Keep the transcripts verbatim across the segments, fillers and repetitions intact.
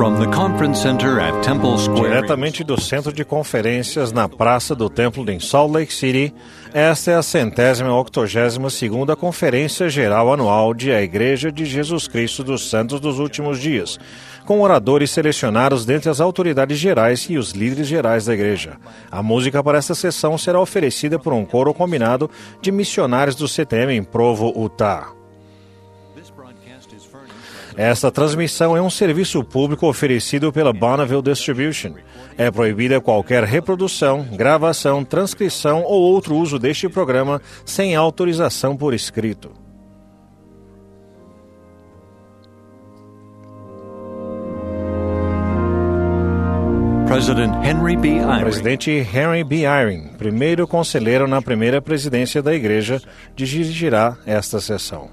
From the Conference Center at Temple Square. Diretamente do Centro de Conferências na Praça do Templo em Salt Lake City, esta é a centésima octogésima segunda Conferência Geral Anual de A Igreja de Jesus Cristo dos Santos dos Últimos Dias, com oradores selecionados dentre as autoridades gerais e os líderes gerais da igreja. A música para esta sessão será oferecida por um coro combinado de missionários do C T M em Provo, Utah. Esta transmissão é um serviço público oferecido pela Bonneville Distribution. É proibida qualquer reprodução, gravação, transcrição ou outro uso deste programa sem autorização por escrito. President Henry B. Eyring. Presidente Henry B. Eyring, primeiro conselheiro na primeira presidência da igreja, dirigirá esta sessão.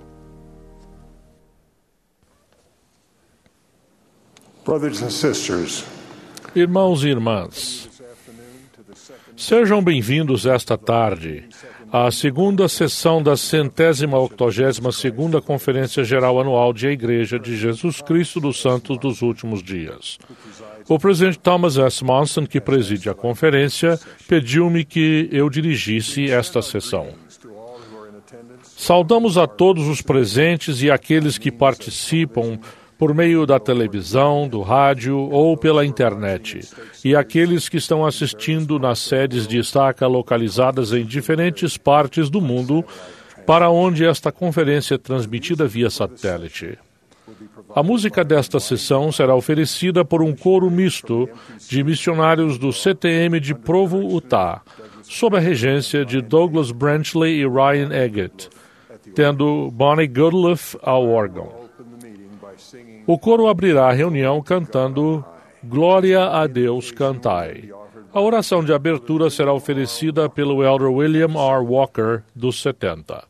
Brothers and sisters, irmãos e irmãs, sejam bem-vindos esta tarde à segunda sessão da centésima octogésima segunda Conferência Geral Anual de A Igreja de Jesus Cristo dos Santos dos Últimos Dias. O presidente Thomas S. Monson, que preside a conferência, pediu-me que eu dirigisse esta sessão. Saudamos a todos os presentes e aqueles que participam por meio da televisão, do rádio ou pela internet, e aqueles que estão assistindo nas sedes de estaca localizadas em diferentes partes do mundo, para onde esta conferência é transmitida via satélite. A música desta sessão será oferecida por um coro misto de missionários do C T M de Provo, Utah, sob a regência de Douglas Branchley e Ryan Eggett, tendo Bonnie Goodliff ao órgão. O coro abrirá a reunião cantando Glória a Deus Cantai. A oração de abertura será oferecida pelo Elder William R. Walker, dos setenta.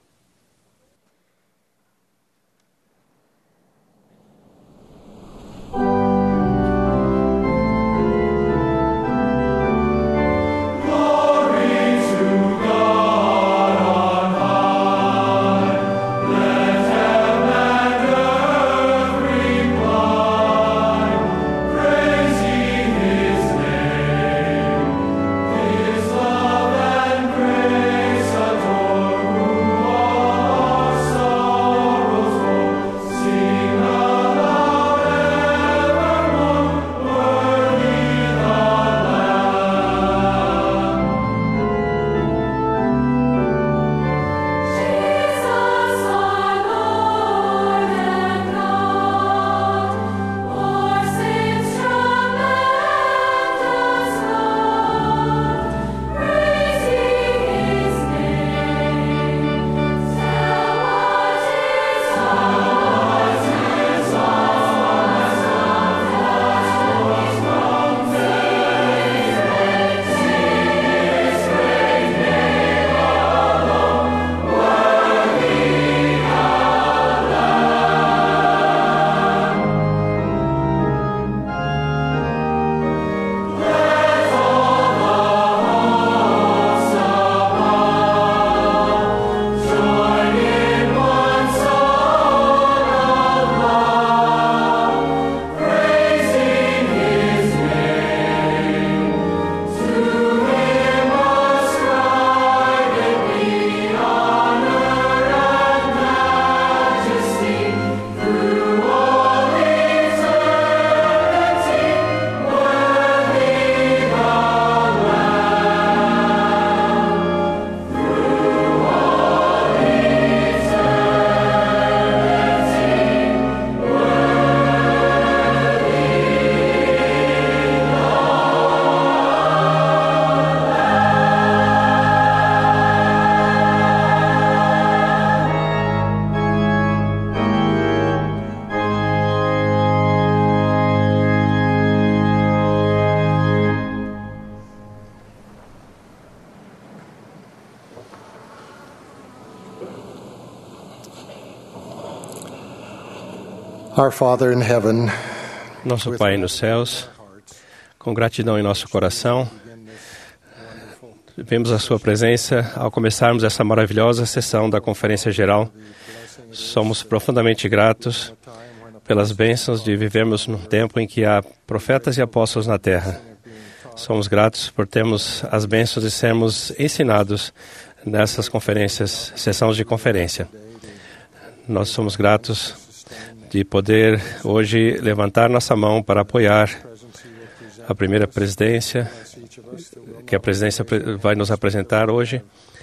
Our Father in heaven, nosso Pai nos céus, com gratidão em nosso coração, vemos a sua presença ao começarmos essa maravilhosa sessão da Conferência Geral. Somos profundamente gratos pelas bênçãos de vivermos num tempo em que há profetas e apóstolos na terra. Somos gratos por termos as bênçãos de sermos ensinados nessas conferências, sessões de conferência. Nós somos gratos de poder hoje levantar nossa mão para apoiar a primeira presidência, que a presidência vai nos apresentar hoje.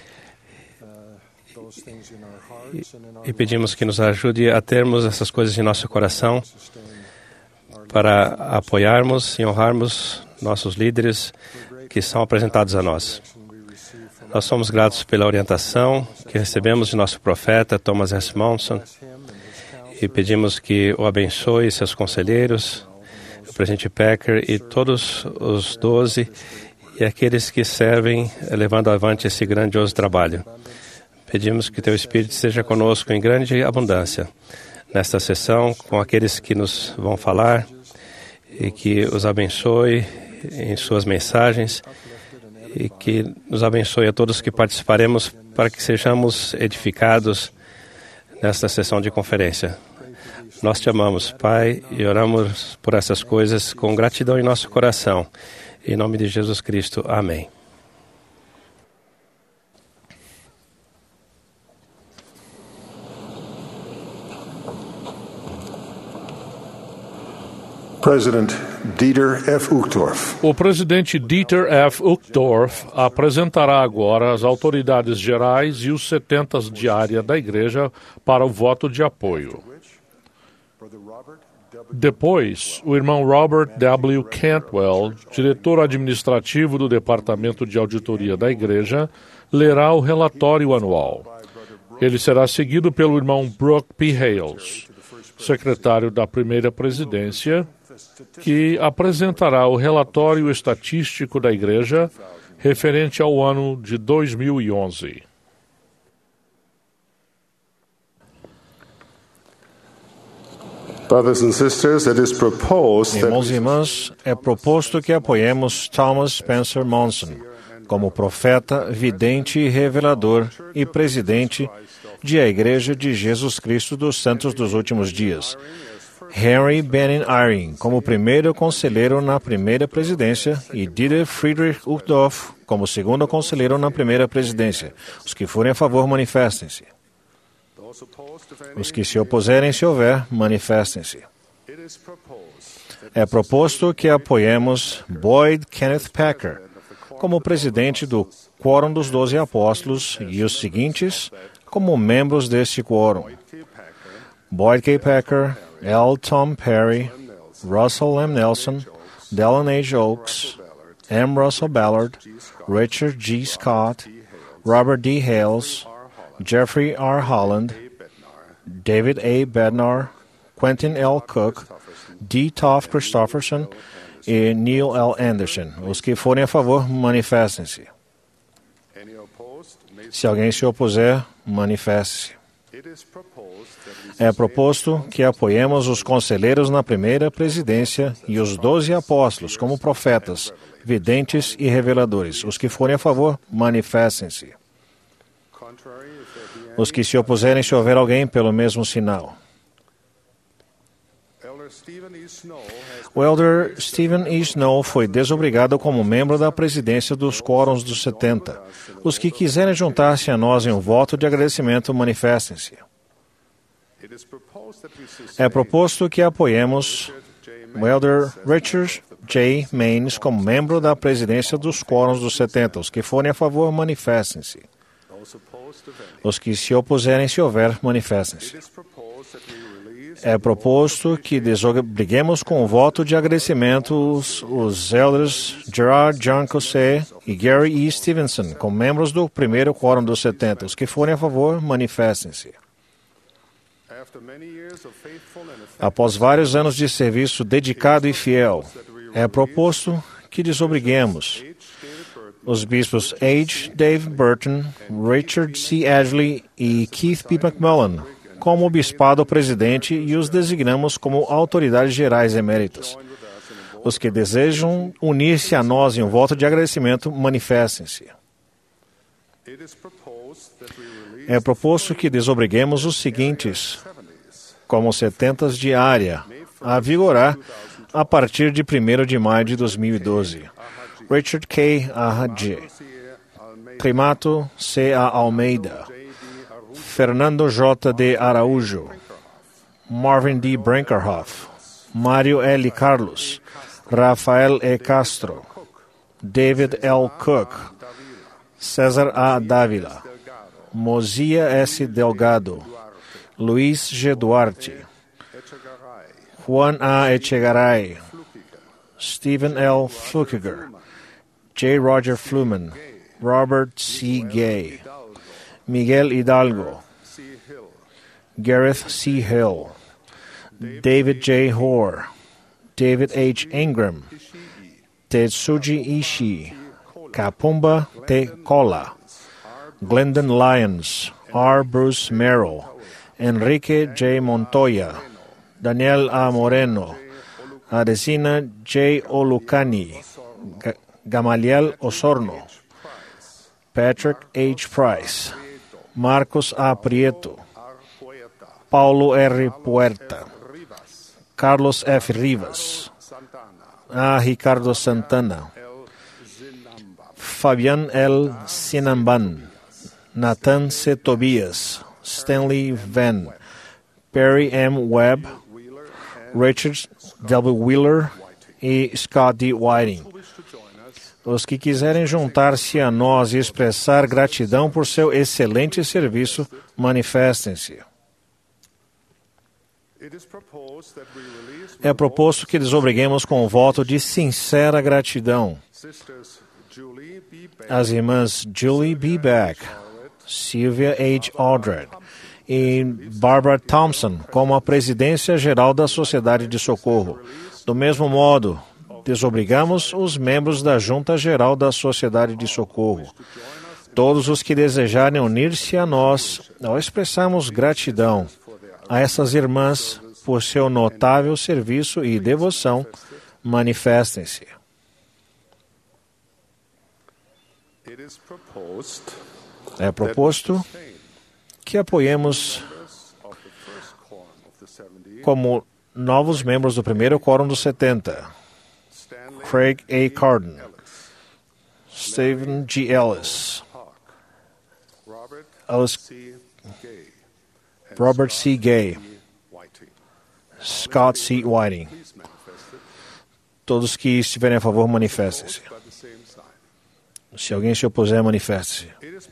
E, e pedimos que nos ajude a termos essas coisas em nosso coração para apoiarmos e honrarmos nossos líderes que são apresentados a nós. Nós somos gratos pela orientação que recebemos de nosso profeta, Thomas S. Monson, e pedimos que o abençoe seus conselheiros, o presidente Packer e todos os doze e aqueles que servem levando avante esse grandioso trabalho. Pedimos que Teu Espírito esteja conosco em grande abundância nesta sessão, com aqueles que nos vão falar e que os abençoe em suas mensagens e que nos abençoe a todos que participaremos para que sejamos edificados nesta sessão de conferência. Nós Te amamos, Pai, e oramos por essas coisas com gratidão em nosso coração. Em nome de Jesus Cristo. Amém. President Dieter F. Uchtdorf. O presidente Dieter F. Uchtdorf apresentará agora as autoridades gerais e os setentas de área da Igreja para o voto de apoio. Depois, o irmão Robert W. Cantwell, diretor administrativo do Departamento de Auditoria da Igreja, lerá o relatório anual. Ele será seguido pelo irmão Brooke P. Hales, secretário da primeira presidência, que apresentará o relatório estatístico da Igreja referente ao ano de dois mil e onze. Brothers and sisters, it is proposed that Irmãos e irmãs, é proposto que apoiemos Thomas Spencer Monson como profeta, vidente e revelador e presidente de a Igreja de Jesus Cristo dos Santos dos Últimos Dias. Henry Benin Eyring como primeiro conselheiro na primeira presidência e Dieter Friedrich Uchtdorf como segundo conselheiro na primeira presidência. Os que forem a favor, manifestem-se. Os que se opuserem, se houver, manifestem-se. É proposto que apoiemos Boyd Kenneth Packer como presidente do Quórum dos Doze Apóstolos e os seguintes como membros deste quórum: Boyd K. Packer, L. Tom Perry, Russell M. Nelson, Dallin H. Oaks, M. Russell Ballard, Richard G. Scott, Robert D. Hales, Jeffrey R. Holland, David A. Bednar, Quentin L. Cook, D. Toff Christofferson e Neil L. Anderson. Os que forem a favor, manifestem-se. Se alguém se opuser, manifeste-se. É proposto que apoiemos os conselheiros na primeira presidência e os doze apóstolos como profetas, videntes e reveladores. Os que forem a favor, manifestem-se. Os que se opuserem, se houver alguém, pelo mesmo sinal. O elder Stephen E. Snow foi desobrigado como membro da presidência dos quórums dos setenta. Os que quiserem juntar-se a nós em um voto de agradecimento, manifestem-se. É proposto que apoiemos o elder Richard J. Maines como membro da presidência dos quórums dos setenta. Os que forem a favor, manifestem-se. Os que se opuserem, se houver, manifestem-se. É proposto que desobriguemos com o voto de agradecimento os, os elders Gerard John Cossé e Gary E. Stevenson como membros do primeiro quórum dos setenta. Os que forem a favor, manifestem-se. Após vários anos de serviço dedicado e fiel, é proposto que desobriguemos os bispos H. Dave Burton, Richard C. Ashley e Keith P. McMullen como bispado presidente e os designamos como autoridades gerais eméritas. Os que desejam unir-se a nós em um voto de agradecimento, manifestem-se. É proposto que desobriguemos os seguintes como setentas diária, a vigorar a partir de primeiro de maio de dois mil e doze. Richard K. Ahadje, Climato C. A. Almeida, Fernando J. D. Araújo, Marvin D. Brinkerhoff, Mário L. Carlos, Rafael E. Castro, David L. Cook, César A. Dávila, Mozia S. Delgado, Luiz G. Duarte, Juan A. Echegaray, Stephen L. Flukiger, J. Roger Fluman, Robert C. Gay, Miguel Hidalgo, Gareth C. Hill, David J. Hoare, David H. Ingram, Tetsuji Ishii, Kapumba T. Kola, Glendon Lyons, R. Bruce Merrill, Enrique J. Montoya, Daniel A. Moreno, Adesina J. Olucani, G- Gamaliel Osorno, Patrick H. Price, Marcos A. Prieto, Paulo R. Puerta, Carlos F. Rivas, A. Ricardo Santana, Fabian L. Sinamban, Nathan C. Tobias, Stanley Venn, Perry M. Webb, Richard W. Wheeler e Scott D. Whiting. Os que quiserem juntar-se a nós e expressar gratidão por seu excelente serviço, manifestem-se. É proposto que lhes obriguemos com um voto de sincera gratidão as irmãs Julie B. Beck, Sylvia H. Aldred e Barbara Thompson como a presidência geral da Sociedade de Socorro. Do mesmo modo, desobrigamos os membros da Junta Geral da Sociedade de Socorro. Todos os que desejarem unir-se a nós ao expressarmos gratidão a essas irmãs por seu notável serviço e devoção, manifestem-se. É proposto que apoiemos como novos membros do primeiro quórum dos setenta, Craig A. Carden, Stephen G. Ellis, Alice, Robert C. Gay, Scott C. Whiting. Todos que estiverem a favor, manifestem-se. Se alguém se opuser, manifeste-se.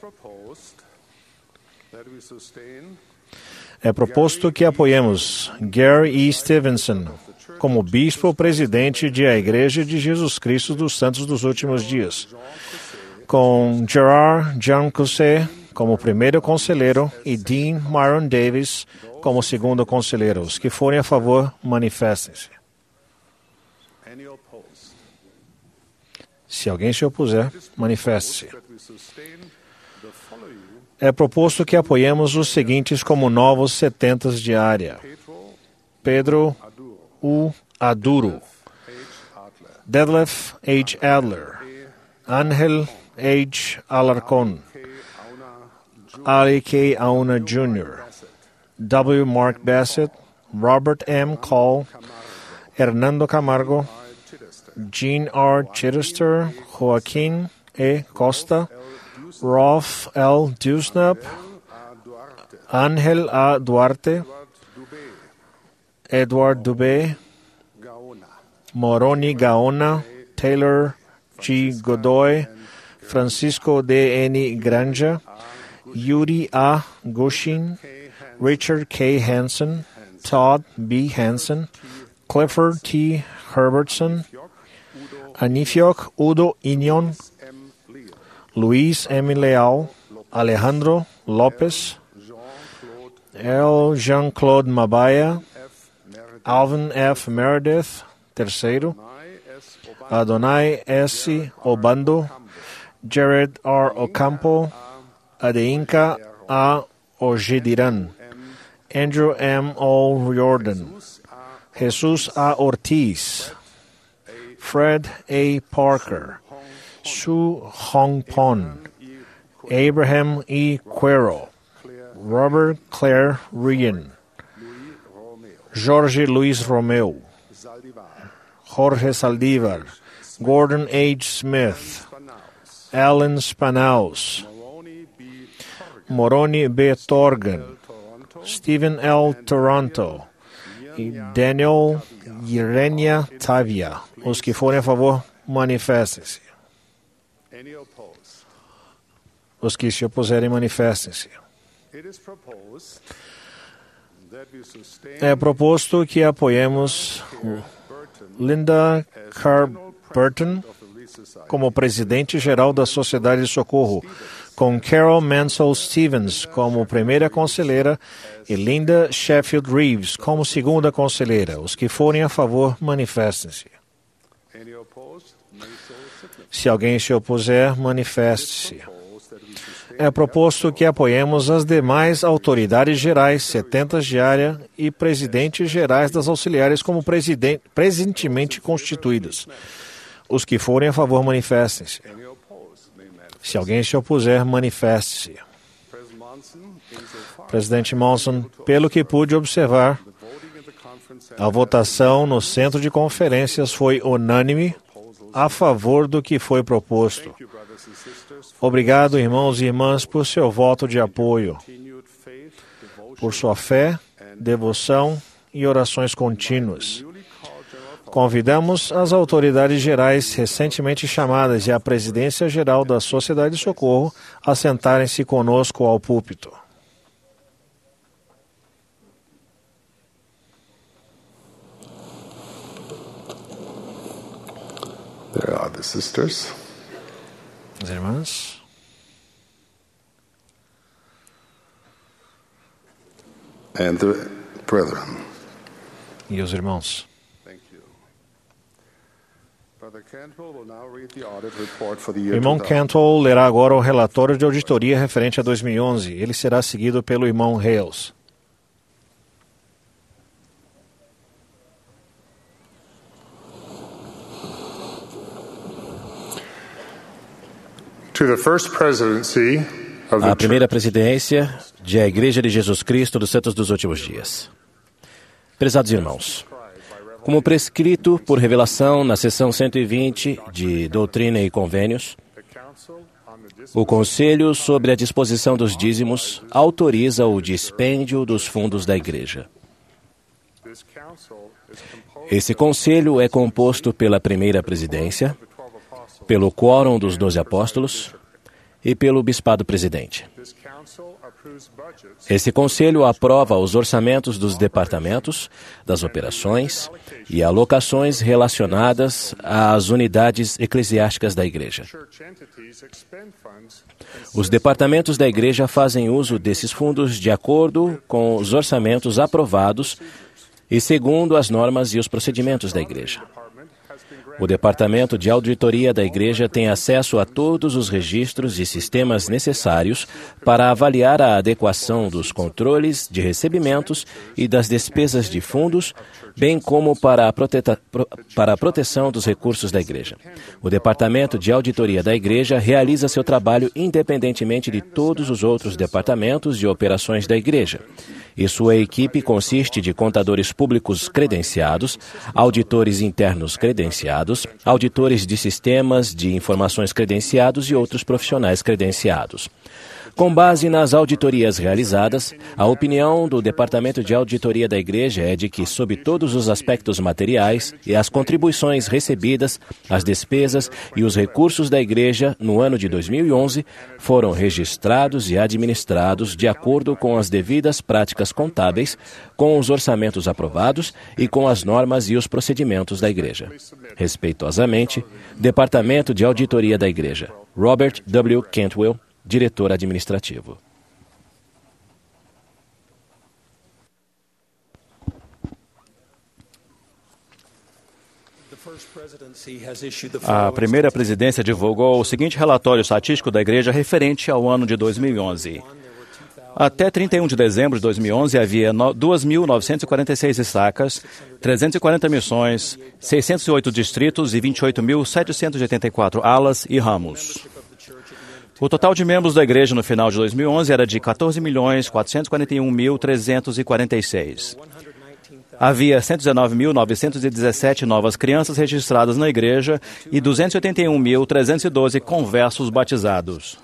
É proposto que apoiemos Gary E. Stevenson como bispo-presidente da Igreja de Jesus Cristo dos Santos dos Últimos Dias, com Gerard Jean Cousset como primeiro conselheiro e Dean Myron Davis como segundo conselheiro. Os que forem a favor, manifestem-se. Se alguém se opuser, manifeste-se. É proposto que apoiemos os seguintes como novos setentas de área: Pedro U. Aduro, Detlef H. Adler, Ángel H. Alarcón, Ali K. Auna Júnior, W. Mark Bassett, Robert M. Call, Hernando Camargo, Jean R. Chittister, Joaquim E. Costa, Rolf L. Dusnap, Ángel A. Duarte, Edward Dubé, Moroni Gaona, Taylor G. Godoy, Francisco D. N. Granja, Yuri A. Gushin, Richard K. Hansen, Todd B. Hansen, Clifford T. Herbertson, Anifiok Udo Inion, Luis M. Leal, Alejandro Lopes, L. Jean-Claude Mabaya, Alvin F. Meredith, terceiro, Adonai S. Obando, Jared R. Ocampo, Adeinka A. Ojediran, Andrew M. O. Riordan, Jesus A. Ortiz, Fred A. Parker, Su Hong Pon, Abraham E. Cuero, Robert Claire Ryan, Jorge Luiz Romeu, Jorge Saldívar, Gordon H. Smith, Alan Spanaus, Moroni B. Torgan, Stephen L. Toronto e Daniel Irenia Tavia. Os que forem a favor, manifestem-se. Os que se opuserem, manifestem-se. É proposto que apoiemos Linda Carr Burton como presidente-geral da Sociedade de Socorro, com Carol Mansell Stevens como primeira conselheira e Linda Sheffield Reeves como segunda conselheira. Os que forem a favor, manifestem-se. Se alguém se opuser, manifeste-se. É proposto que apoiemos as demais autoridades gerais, setentas de área e presidentes gerais das auxiliares como presiden- presentemente constituídos. Os que forem a favor, manifestem-se. Se alguém se opuser, manifeste-se. Presidente Monson, pelo que pude observar, a votação no centro de conferências foi unânime a favor do que foi proposto. Obrigado, irmãos e irmãs, por seu voto de apoio, por sua fé, devoção e orações contínuas. Convidamos as autoridades gerais recentemente chamadas e a presidência geral da Sociedade de Socorro a sentarem-se conosco ao púlpito. There are the sisters. As irmãs. And the brethren. E os irmãos. O irmão Cantwell lerá agora o relatório de auditoria referente a dois mil e onze. Ele será seguido pelo irmão Hales. To the first presidency of the A primeira presidência da Igreja de Jesus Cristo dos Santos dos Últimos Dias. Prezados irmãos, como prescrito por revelação na seção cento e vinte de Doutrina e Convênios, o Conselho sobre a disposição dos dízimos autoriza o dispêndio dos fundos da Igreja. Esse Conselho é composto pela primeira presidência, pelo quórum dos doze apóstolos e pelo bispado presidente. Esse conselho aprova os orçamentos dos departamentos, das operações e alocações relacionadas às unidades eclesiásticas da Igreja. Os departamentos da Igreja fazem uso desses fundos de acordo com os orçamentos aprovados e segundo as normas e os procedimentos da Igreja. O Departamento de Auditoria da Igreja tem acesso a todos os registros e sistemas necessários para avaliar a adequação dos controles de recebimentos e das despesas de fundos, bem como para a, proteta, para a proteção dos recursos da Igreja. O Departamento de Auditoria da Igreja realiza seu trabalho independentemente de todos os outros departamentos de operações da Igreja. E sua equipe consiste de contadores públicos credenciados, auditores internos credenciados, auditores de sistemas de informações credenciados e outros profissionais credenciados. Com base nas auditorias realizadas, a opinião do Departamento de Auditoria da Igreja é de que, sob todos os aspectos materiais e as contribuições recebidas, as despesas e os recursos da Igreja no ano de dois mil e onze foram registrados e administrados de acordo com as devidas práticas contábeis, com os orçamentos aprovados e com as normas e os procedimentos da Igreja. Respeitosamente, Departamento de Auditoria da Igreja, Robert W. Cantwell, diretor administrativo. A primeira presidência divulgou o seguinte relatório estatístico da Igreja referente ao ano de dois mil e onze. Até trinta e um de dezembro de dois mil e onze, havia duas mil novecentos e quarenta e seis estacas, trezentas e quarenta missões, seiscentos e oito distritos e vinte e oito mil setecentos e oitenta e quatro alas e ramos. O total de membros da Igreja no final de dois mil e onze era de quatorze milhões quatrocentos e quarenta e um mil trezentos e quarenta e seis. Havia cento e dezenove mil, novecentas e dezessete novas crianças registradas na igreja e duzentos e oitenta e um mil, trezentos e doze conversos batizados.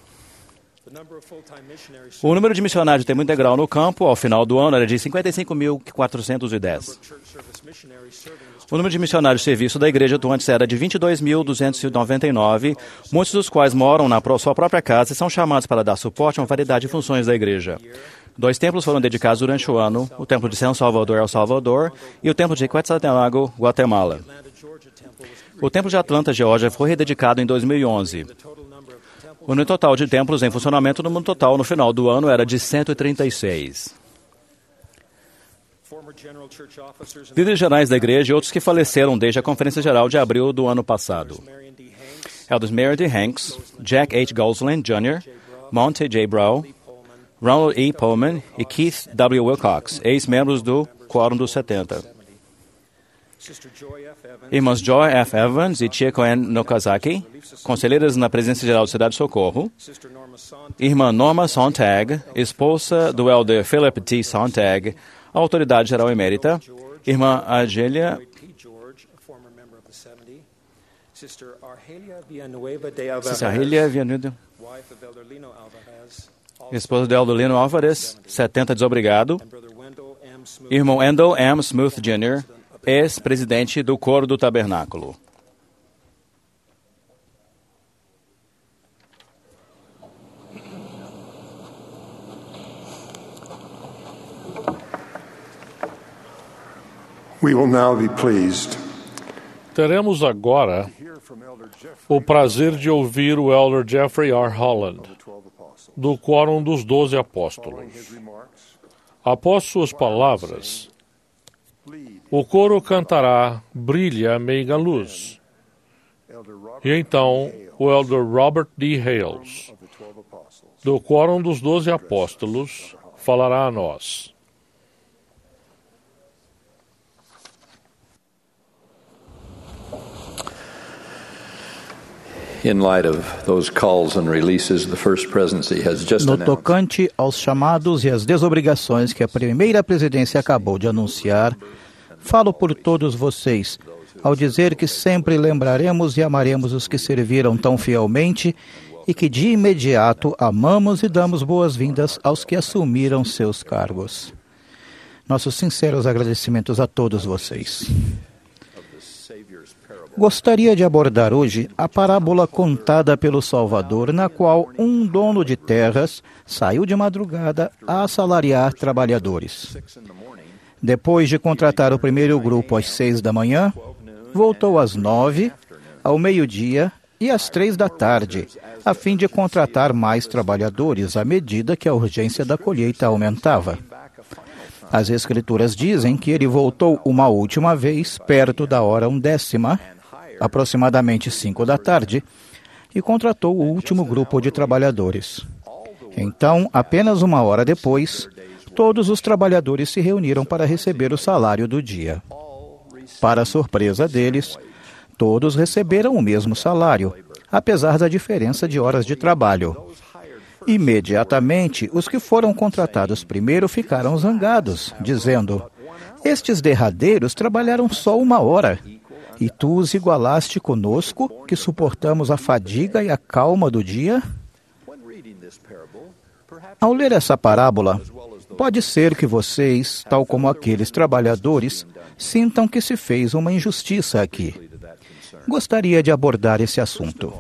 O número de missionários de tempo integral no campo, ao final do ano, era de cinquenta e cinco mil, quatrocentos e dez. O número de missionários de serviço da igreja atuantes era de vinte e dois mil, duzentos e noventa e nove, muitos dos quais moram na sua própria casa e são chamados para dar suporte a uma variedade de funções da igreja. Dois templos foram dedicados durante o ano, o templo de San Salvador, El Salvador, e o templo de Quetzaltenango, Guatemala. O templo de Atlanta, Geórgia, foi rededicado em dois mil e onze. O número total de templos em funcionamento no mundo total no final do ano era de cento e trinta e seis. Líderes gerais da igreja e outros que faleceram desde a Conferência Geral de abril do ano passado. Elders Mary D. Hanks, Jack H. Gosselin, Júnior, Monte J. Brown, Ronald E. Pullman e Keith W. Wilcox, ex-membros do Quórum dos setenta. Irmãs Joy F. Evans e Chieko N. Nokazaki, conselheiras na Presidência Geral da Cidade de Socorro. Irmã Norma Sontag, esposa do elder Philip T. Sontag, autoridade geral emérita. Irmã Argelia Sister Argelia Villanueva, esposa do elder Lino Álvares, setenta, desobrigado. Irmão Wendell M. Smooth Júnior, ex-presidente do Coro do Tabernáculo. We will now be pleased. Teremos agora o prazer de ouvir o elder Jeffrey R. Holland, do Quórum dos Doze Apóstolos. Após suas palavras, o coro cantará Brilha, Meiga Luz. E então, o elder Robert D. Hales, do Quórum dos Doze Apóstolos, falará a nós. No tocante aos chamados e às desobrigações que a primeira presidência acabou de anunciar, falo por todos vocês, ao dizer que sempre lembraremos e amaremos os que serviram tão fielmente e que de imediato amamos e damos boas-vindas aos que assumiram seus cargos. Nossos sinceros agradecimentos a todos vocês. Gostaria de abordar hoje a parábola contada pelo Salvador, na qual um dono de terras saiu de madrugada a assalariar trabalhadores. Depois de contratar o primeiro grupo às seis da manhã, voltou às nove, ao meio-dia e às três da tarde, a fim de contratar mais trabalhadores à medida que a urgência da colheita aumentava. As Escrituras dizem que ele voltou uma última vez, perto da hora undécima, aproximadamente cinco da tarde, e contratou o último grupo de trabalhadores. Então, apenas uma hora depois, todos os trabalhadores se reuniram para receber o salário do dia. Para surpresa deles, todos receberam o mesmo salário, apesar da diferença de horas de trabalho. Imediatamente, os que foram contratados primeiro ficaram zangados, dizendo: "Estes derradeiros trabalharam só uma hora, e tu os igualaste conosco, que suportamos a fadiga e a calma do dia?" Ao ler essa parábola, pode ser que vocês, tal como aqueles trabalhadores, sintam que se fez uma injustiça aqui. Gostaria de abordar esse assunto.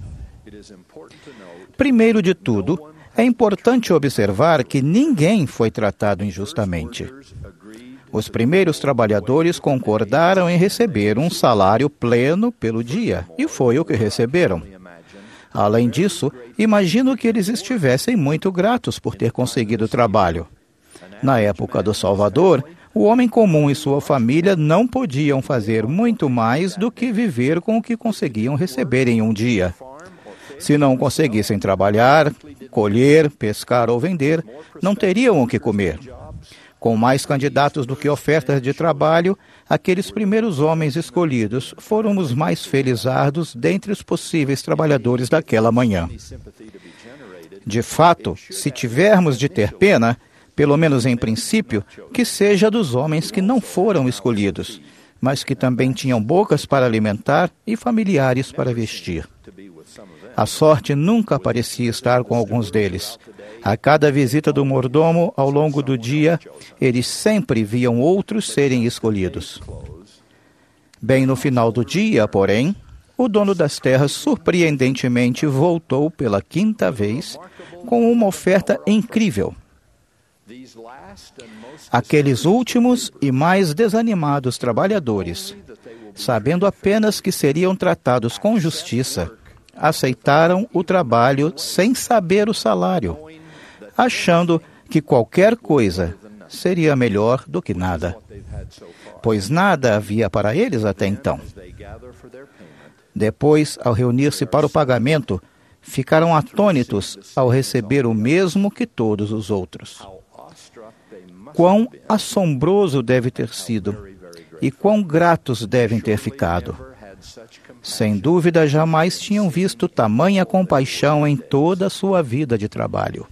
Primeiro de tudo, é importante observar que ninguém foi tratado injustamente. Os primeiros trabalhadores concordaram em receber um salário pleno pelo dia, e foi o que receberam. Além disso, imagino que eles estivessem muito gratos por ter conseguido o trabalho. Na época do Salvador, o homem comum e sua família não podiam fazer muito mais do que viver com o que conseguiam receber em um dia. Se não conseguissem trabalhar, colher, pescar ou vender, não teriam o que comer. Com mais candidatos do que ofertas de trabalho, aqueles primeiros homens escolhidos foram os mais felizardos dentre os possíveis trabalhadores daquela manhã. De fato, se tivermos de ter pena, pelo menos em princípio, que seja dos homens que não foram escolhidos, mas que também tinham bocas para alimentar e familiares para vestir. A sorte nunca parecia estar com alguns deles. A cada visita do mordomo ao longo do dia, eles sempre viam outros serem escolhidos. Bem no final do dia, porém, o dono das terras surpreendentemente voltou pela quinta vez com uma oferta incrível. Aqueles últimos e mais desanimados trabalhadores, sabendo apenas que seriam tratados com justiça, aceitaram o trabalho sem saber o salário, achando que qualquer coisa seria melhor do que nada, pois nada havia para eles até então. Depois, ao reunir-se para o pagamento, ficaram atônitos ao receber o mesmo que todos os outros. Quão assombroso deve ter sido e quão gratos devem ter ficado. Sem dúvida, jamais tinham visto tamanha compaixão em toda a sua vida de trabalho.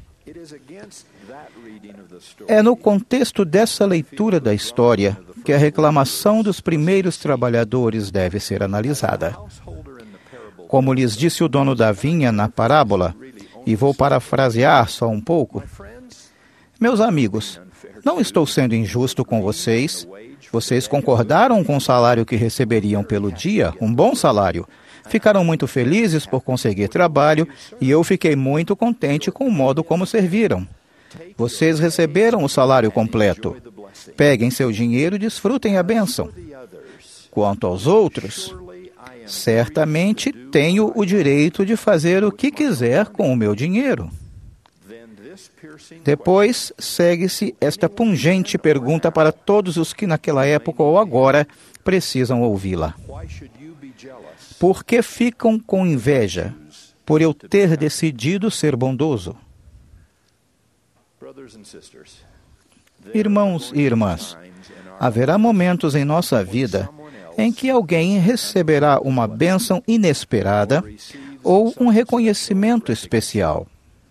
É no contexto dessa leitura da história que a reclamação dos primeiros trabalhadores deve ser analisada. Como lhes disse o dono da vinha na parábola, e vou parafrasear só um pouco: meus amigos, não estou sendo injusto com vocês. Vocês concordaram com o salário que receberiam pelo dia, um bom salário. Ficaram muito felizes por conseguir trabalho e eu fiquei muito contente com o modo como serviram. Vocês receberam o salário completo. Peguem seu dinheiro e desfrutem a bênção. Quanto aos outros, certamente tenho o direito de fazer o que quiser com o meu dinheiro. Depois, segue-se esta pungente pergunta para todos os que naquela época ou agora precisam ouvi-la. Por que ficam com inveja por eu ter decidido ser bondoso? Irmãos e irmãs, haverá momentos em nossa vida em que alguém receberá uma bênção inesperada ou um reconhecimento especial.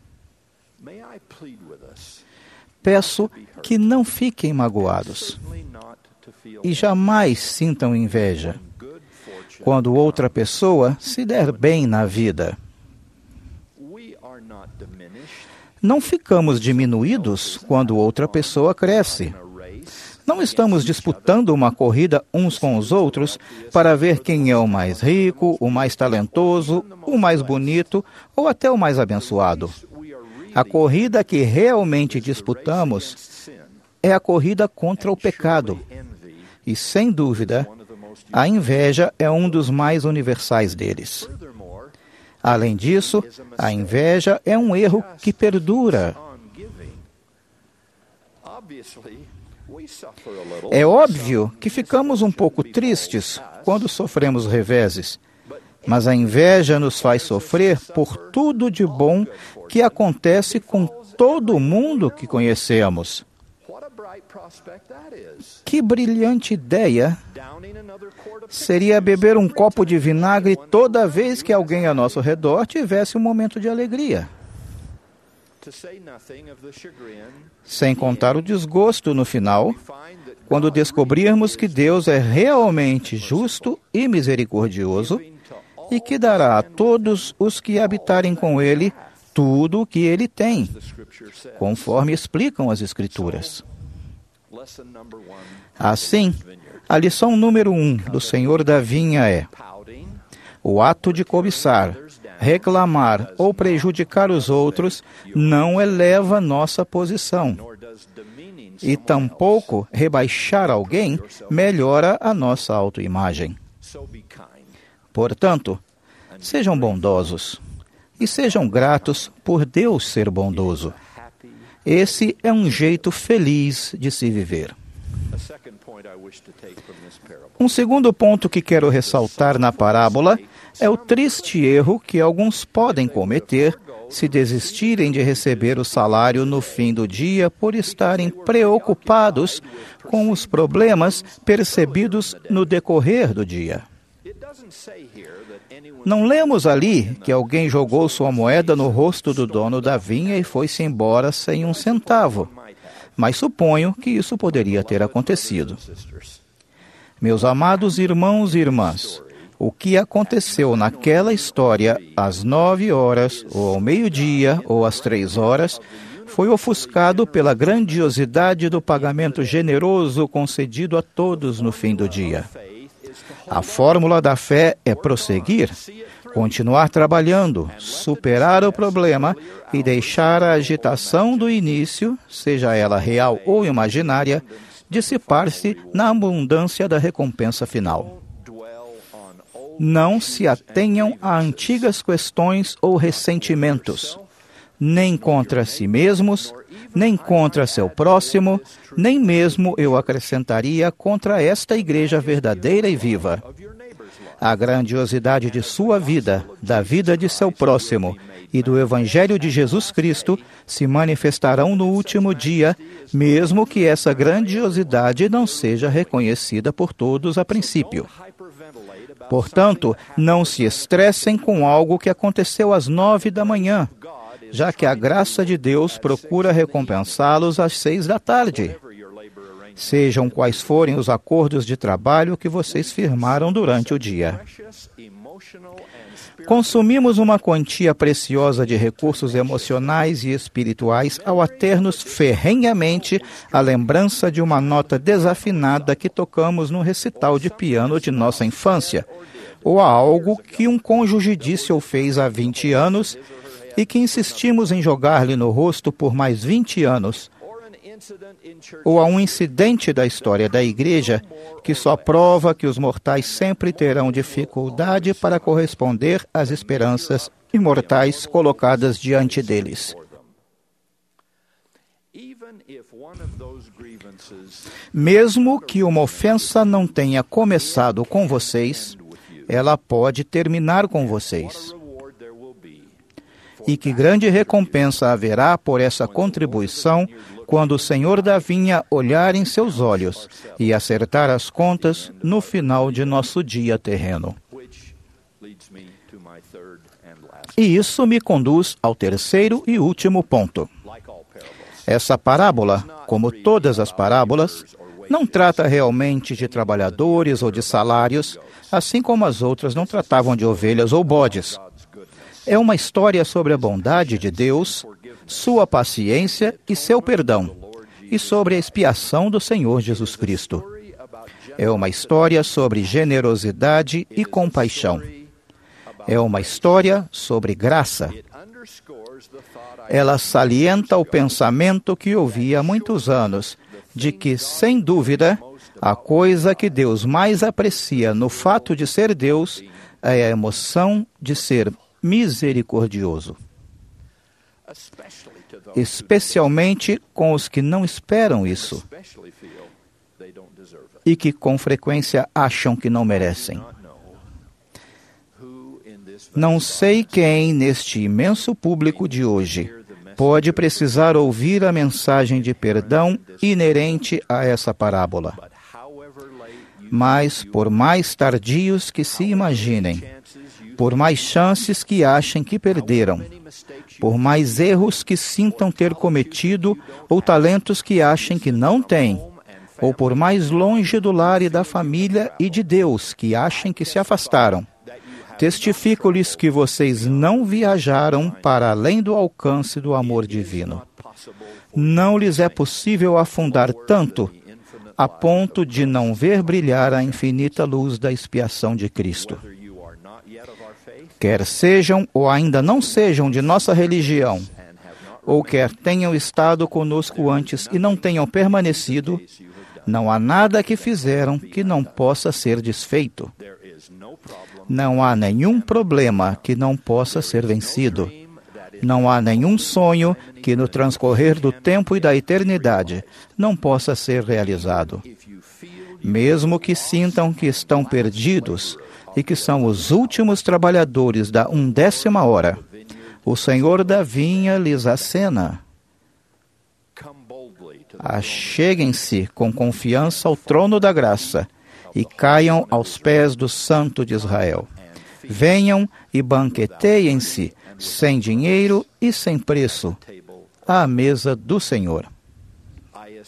Peço que não fiquem magoados e jamais sintam inveja quando outra pessoa se der bem na vida. Não ficamos diminuídos quando outra pessoa cresce. Não estamos disputando uma corrida uns com os outros para ver quem é o mais rico, o mais talentoso, o mais bonito ou até o mais abençoado. A corrida que realmente disputamos é a corrida contra o pecado. E, sem dúvida, a inveja é um dos mais universais deles. Além disso, a inveja é um erro que perdura. É óbvio que ficamos um pouco tristes quando sofremos reveses, mas a inveja nos faz sofrer por tudo de bom que acontece com todo mundo que conhecemos. Que brilhante ideia seria beber um copo de vinagre toda vez que alguém ao nosso redor tivesse um momento de alegria. Sem contar o desgosto no final, quando descobrirmos que Deus é realmente justo e misericordioso e que dará a todos os que habitarem com Ele tudo o que Ele tem, conforme explicam as Escrituras. Assim, a lição número um do Senhor da vinha é: o ato de cobiçar, reclamar ou prejudicar os outros não eleva nossa posição. E tampouco rebaixar alguém melhora a nossa autoimagem. Portanto, sejam bondosos e sejam gratos por Deus ser bondoso. Esse é um jeito feliz de se viver. Um segundo ponto que quero ressaltar na parábola é o triste erro que alguns podem cometer se desistirem de receber o salário no fim do dia por estarem preocupados com os problemas percebidos no decorrer do dia. Não lemos ali que alguém jogou sua moeda no rosto do dono da vinha e foi-se embora sem um centavo. mas suponho que isso poderia ter acontecido. Meus amados irmãos e irmãs, o que aconteceu naquela história às nove horas, ou ao meio-dia, ou às três horas, foi ofuscado pela grandiosidade do pagamento generoso concedido a todos no fim do dia. A fórmula da fé é prosseguir, continuar trabalhando, superar o problema e deixar a agitação do início, seja ela real ou imaginária, dissipar-se na abundância da recompensa final. Não se atenham a antigas questões ou ressentimentos, nem contra si mesmos, nem contra seu próximo, nem mesmo, eu acrescentaria, contra esta igreja verdadeira e viva. A grandiosidade de sua vida, da vida de seu próximo e do Evangelho de Jesus Cristo se manifestarão no último dia, mesmo que essa grandiosidade não seja reconhecida por todos a princípio. Portanto, não se estressem com algo que aconteceu às nove da manhã, já que a graça de Deus procura recompensá-los às seis da tarde. Sejam quais forem os acordos de trabalho que vocês firmaram durante o dia. Consumimos uma quantia preciosa de recursos emocionais e espirituais ao ater-nos ferrenhamente a lembrança de uma nota desafinada que tocamos no recital de piano de nossa infância, ou a algo que um cônjuge disse ou fez há vinte anos e que insistimos em jogar-lhe no rosto por mais vinte anos, ou a um incidente da história da igreja que só prova que os mortais sempre terão dificuldade para corresponder às esperanças imortais colocadas diante deles. Mesmo que uma ofensa não tenha começado com vocês, ela pode terminar com vocês. E que grande recompensa haverá por essa contribuição quando o Senhor da vinha olhar em seus olhos e acertar as contas no final de nosso dia terreno. E isso me conduz ao terceiro e último ponto. Essa parábola, como todas as parábolas, não trata realmente de trabalhadores ou de salários, assim como as outras não tratavam de ovelhas ou bodes. É uma história sobre a bondade de Deus, sua paciência e seu perdão, e sobre a expiação do Senhor Jesus Cristo. É uma história sobre generosidade e compaixão. É uma história sobre graça. Ela salienta o pensamento que ouvi há muitos anos, de que, sem dúvida, a coisa que Deus mais aprecia no fato de ser Deus é a emoção de ser misericordioso, especialmente com os que não esperam isso e que com frequência acham que não merecem. Não sei quem neste imenso público de hoje pode precisar ouvir a mensagem de perdão inerente a essa parábola. Mas, por mais tardios que se imaginem, por mais chances que achem que perderam, por mais erros que sintam ter cometido ou talentos que achem que não têm, ou por mais longe do lar e da família e de Deus que achem que se afastaram, testifico-lhes que vocês não viajaram para além do alcance do amor divino. Não lhes é possível afundar tanto a ponto de não ver brilhar a infinita luz da expiação de Cristo. Quer sejam ou ainda não sejam de nossa religião, ou quer tenham estado conosco antes e não tenham permanecido, não há nada que fizeram que não possa ser desfeito. Não há nenhum problema que não possa ser vencido. Não há nenhum sonho que no transcorrer do tempo e da eternidade não possa ser realizado. Mesmo que sintam que estão perdidos e que são os últimos trabalhadores da undécima hora, o Senhor da vinha lhes acena. Acheguem-se com confiança ao trono da graça e caiam aos pés do Santo de Israel. Venham e banqueteiem-se, sem dinheiro e sem preço, à mesa do Senhor.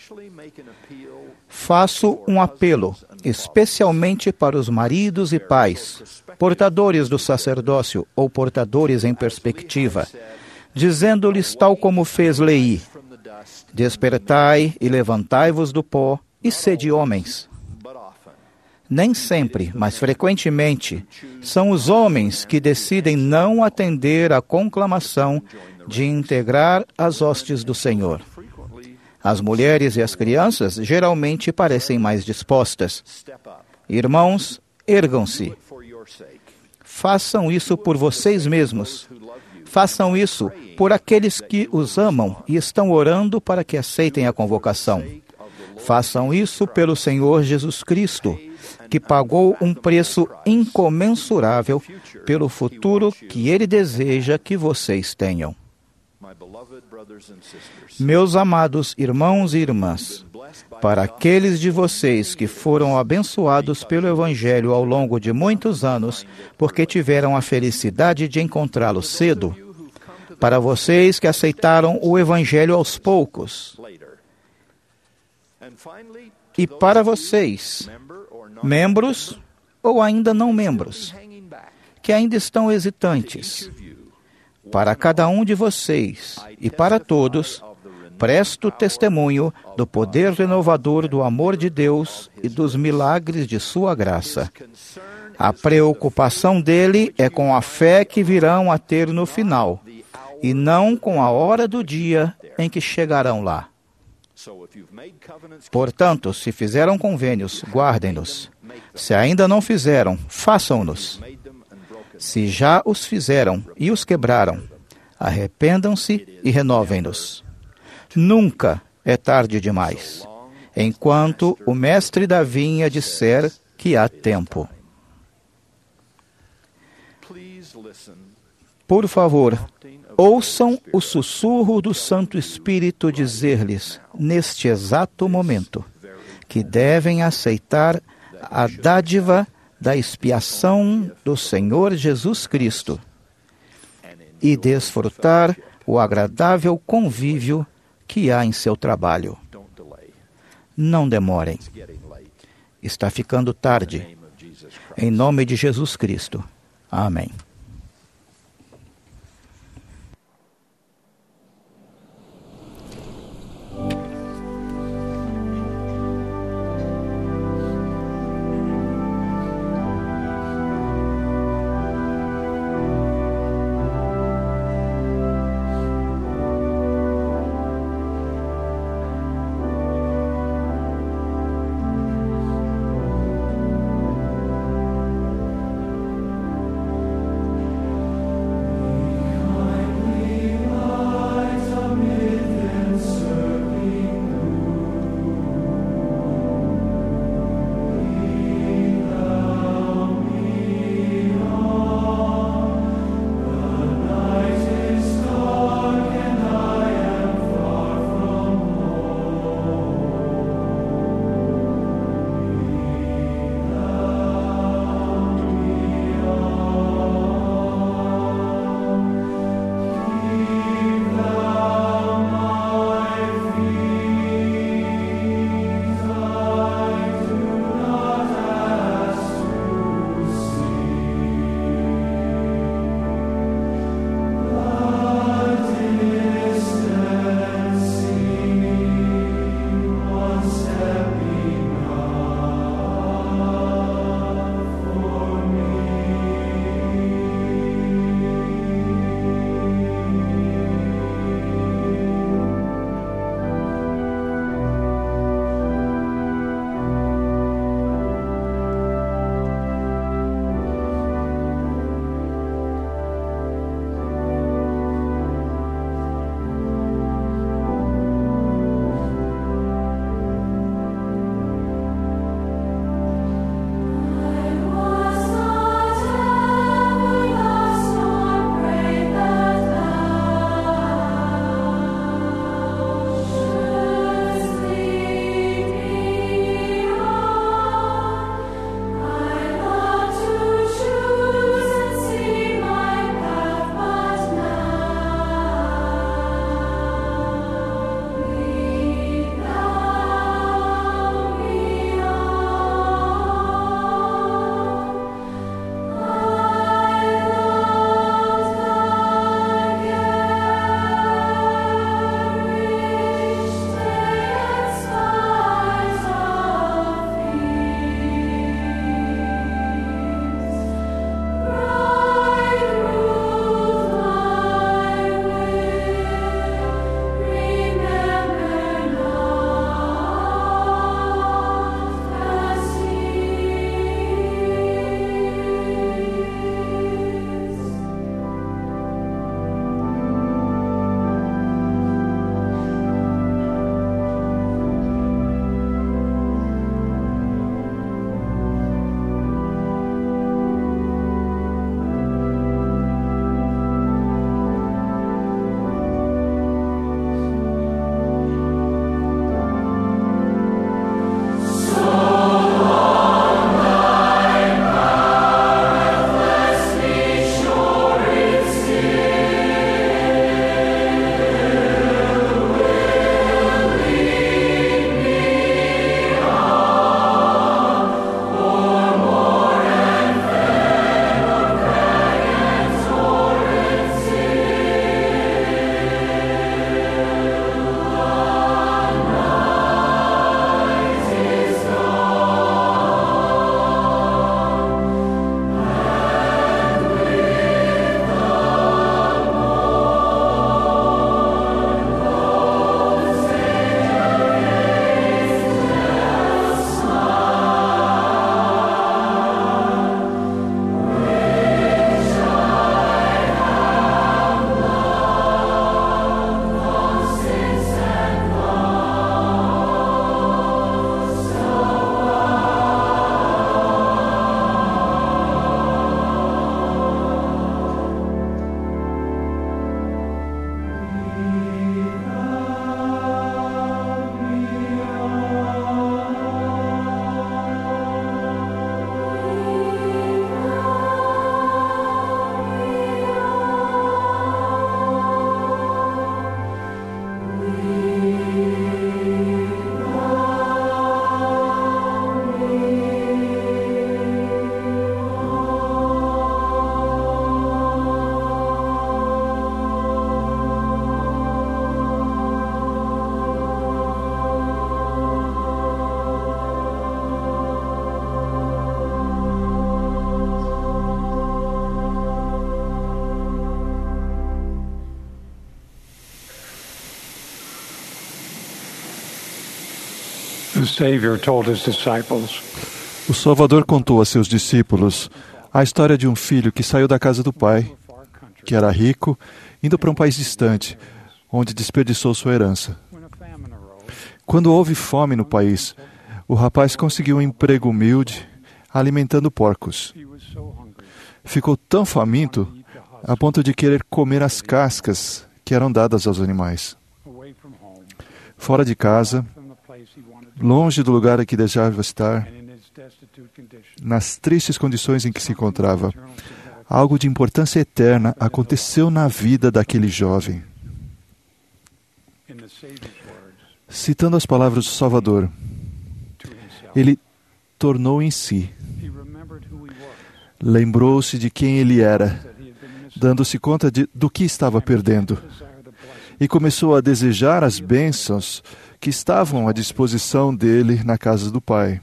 Faço um apelo, especialmente para os maridos e pais, portadores do sacerdócio ou portadores em perspectiva, dizendo-lhes tal como fez Leí: despertai e levantai-vos do pó e sede homens. Nem sempre, mas frequentemente, são os homens que decidem não atender à conclamação de integrar as hostes do Senhor. As mulheres e as crianças geralmente parecem mais dispostas. Irmãos, ergam-se. Façam isso por vocês mesmos. Façam isso por aqueles que os amam e estão orando para que aceitem a convocação. Façam isso pelo Senhor Jesus Cristo, que pagou um preço incomensurável pelo futuro que Ele deseja que vocês tenham. Meus amados irmãos e irmãs, para aqueles de vocês que foram abençoados pelo Evangelho ao longo de muitos anos, porque tiveram a felicidade de encontrá-lo cedo, para vocês que aceitaram o Evangelho aos poucos, e para vocês, membros ou ainda não membros, que ainda estão hesitantes, para cada um de vocês e para todos, presto testemunho do poder renovador do amor de Deus e dos milagres de sua graça. A preocupação dele é com a fé que virão a ter no final, e não com a hora do dia em que chegarão lá. Portanto, se fizeram convênios, guardem-nos. Se ainda não fizeram, façam-nos. Se já os fizeram e os quebraram, arrependam-se e renovem-nos. Nunca é tarde demais, enquanto o mestre da vinha disser que há tempo. Por favor, ouçam o sussurro do Santo Espírito dizer-lhes, neste exato momento, que devem aceitar a dádiva da expiação do Senhor Jesus Cristo e desfrutar o agradável convívio que há em seu trabalho. Não demorem. Está ficando tarde. Em nome de Jesus Cristo. Amém. O Salvador contou a seus discípulos a história de um filho que saiu da casa do pai, que era rico, indo para um país distante, onde desperdiçou sua herança. Quando houve fome no país, o rapaz conseguiu um emprego humilde, alimentando porcos. Ficou tão faminto a ponto de querer comer as cascas que eram dadas aos animais. Fora de casa, longe do lugar em que desejava estar, nas tristes condições em que se encontrava, algo de importância eterna aconteceu na vida daquele jovem. Citando as palavras do Salvador, ele tornou em si. Lembrou-se de quem ele era, dando-se conta de, do que estava perdendo, e começou a desejar as bênçãos que estavam à disposição dele na casa do Pai.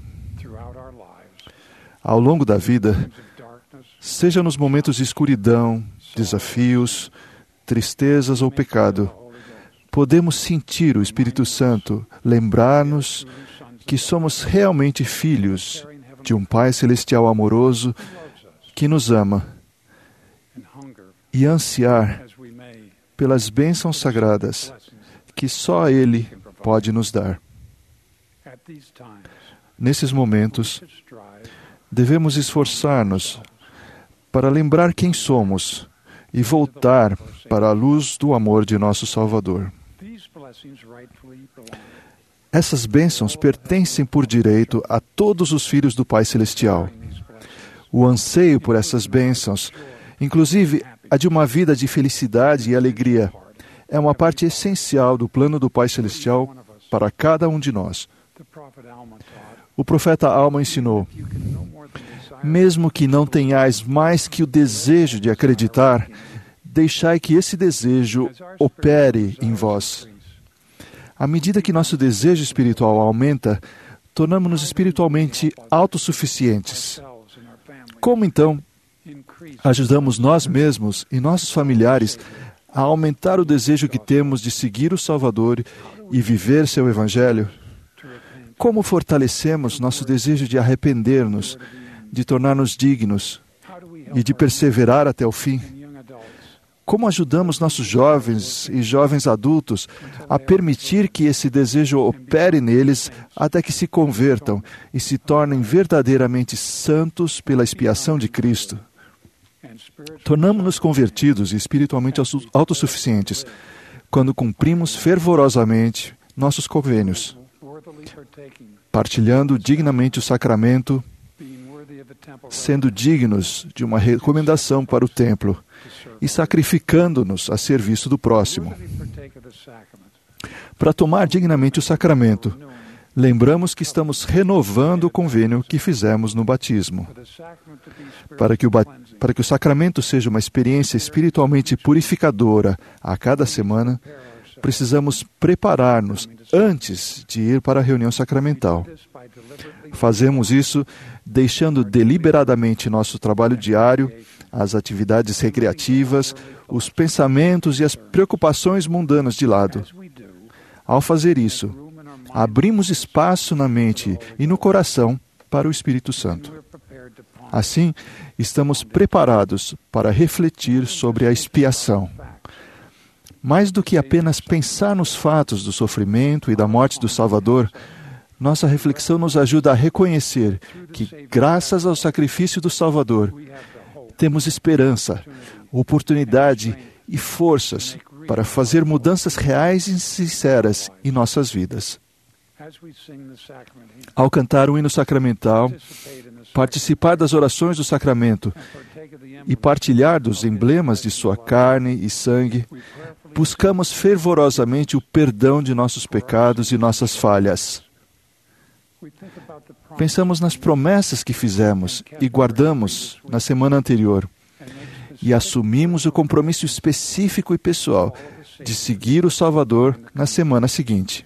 Ao longo da vida, seja nos momentos de escuridão, desafios, tristezas ou pecado, podemos sentir o Espírito Santo lembrar-nos que somos realmente filhos de um Pai Celestial amoroso que nos ama e ansiar pelas bênçãos sagradas que só Ele pode nos dar. Nesses momentos, devemos esforçar-nos para lembrar quem somos e voltar para a luz do amor de nosso Salvador. Essas bênçãos pertencem por direito a todos os filhos do Pai Celestial. O anseio por essas bênçãos, inclusive a de uma vida de felicidade e alegria, é uma parte essencial do plano do Pai Celestial para cada um de nós. O profeta Alma ensinou: mesmo que não tenhais mais que o desejo de acreditar, deixai que esse desejo opere em vós. À medida que nosso desejo espiritual aumenta, tornamos-nos espiritualmente autossuficientes. Como então ajudamos nós mesmos e nossos familiares a aumentar o desejo que temos de seguir o Salvador e viver seu Evangelho? Como fortalecemos nosso desejo de arrepender-nos, de tornar-nos dignos e de perseverar até o fim? Como ajudamos nossos jovens e jovens adultos a permitir que esse desejo opere neles até que se convertam e se tornem verdadeiramente santos pela expiação de Cristo? Tornamos-nos convertidos e espiritualmente autossuficientes quando cumprimos fervorosamente nossos convênios, partilhando dignamente o sacramento, sendo dignos de uma recomendação para o templo e sacrificando-nos a serviço do próximo. Para tomar dignamente o sacramento, lembramos que estamos renovando o convênio que fizemos no batismo. Para que o, ba- para que o sacramento seja uma experiência espiritualmente purificadora a cada semana, precisamos preparar-nos antes de ir para a reunião sacramental. Fazemos isso deixando deliberadamente nosso trabalho diário, as atividades recreativas, os pensamentos e as preocupações mundanas de lado. Ao fazer isso, abrimos espaço na mente e no coração para o Espírito Santo. Assim, estamos preparados para refletir sobre a expiação. Mais do que apenas pensar nos fatos do sofrimento e da morte do Salvador, nossa reflexão nos ajuda a reconhecer que, graças ao sacrifício do Salvador, temos esperança, oportunidade e forças para fazer mudanças reais e sinceras em nossas vidas. Ao cantar o hino sacramental, participar das orações do sacramento e partilhar dos emblemas de sua carne e sangue, buscamos fervorosamente o perdão de nossos pecados e nossas falhas. Pensamos nas promessas que fizemos e guardamos na semana anterior e assumimos o compromisso específico e pessoal de seguir o Salvador na semana seguinte.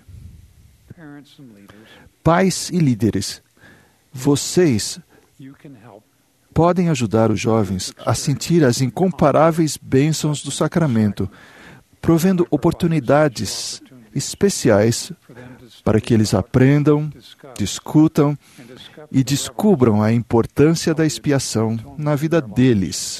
Pais e líderes, vocês podem ajudar os jovens a sentir as incomparáveis bênçãos do sacramento, provendo oportunidades especiais para que eles aprendam, discutam e descubram a importância da expiação na vida deles.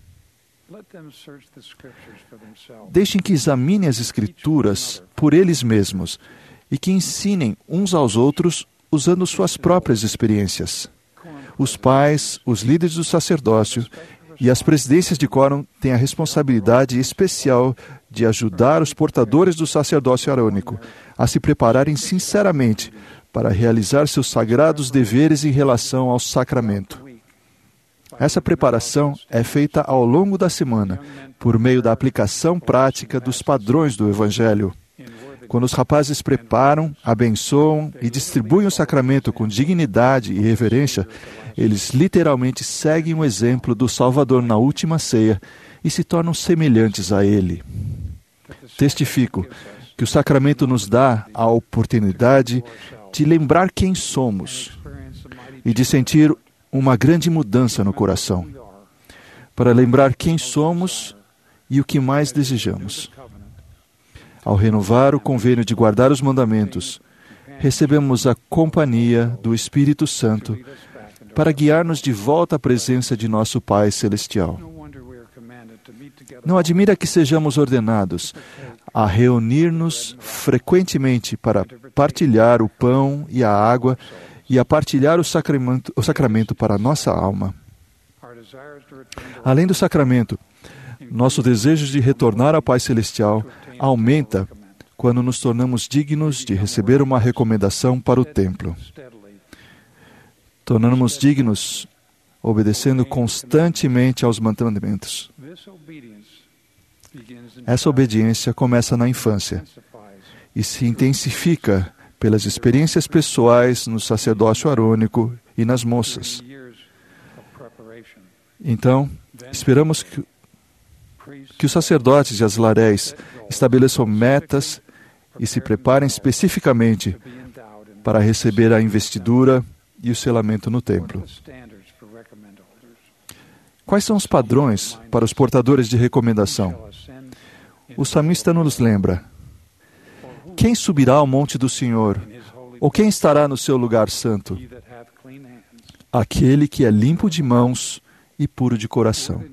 Deixem que examinem as Escrituras por eles mesmos e que ensinem uns aos outros usando suas próprias experiências. Os pais, os líderes do sacerdócio e as presidências de quórum têm a responsabilidade especial de ajudar os portadores do sacerdócio arônico a se prepararem sinceramente para realizar seus sagrados deveres em relação ao sacramento. Essa preparação é feita ao longo da semana, por meio da aplicação prática dos padrões do Evangelho. Quando os rapazes preparam, abençoam e distribuem o sacramento com dignidade e reverência, eles literalmente seguem o exemplo do Salvador na última ceia e se tornam semelhantes a Ele. Testifico que o sacramento nos dá a oportunidade de lembrar quem somos e de sentir uma grande mudança no coração, para lembrar quem somos e o que mais desejamos. Ao renovar o convênio de guardar os mandamentos, recebemos a companhia do Espírito Santo para guiar-nos de volta à presença de nosso Pai Celestial. Não admira que sejamos ordenados a reunir-nos frequentemente para partilhar o pão e a água e a partilhar o sacramento, o sacramento para a nossa alma. Além do sacramento, nosso desejo de retornar ao Pai Celestial aumenta quando nos tornamos dignos de receber uma recomendação para o templo. Tornamos-nos dignos obedecendo constantemente aos mandamentos. Essa obediência começa na infância e se intensifica pelas experiências pessoais no sacerdócio arônico e nas moças. Então, esperamos que, que os sacerdotes e as laréis estabeleçam metas e se preparem especificamente para receber a investidura e o selamento no templo. Quais são os padrões para os portadores de recomendação? O salmista nos lembra: quem subirá ao monte do Senhor? Ou quem estará no seu lugar santo? Aquele que é limpo de mãos e puro de coração.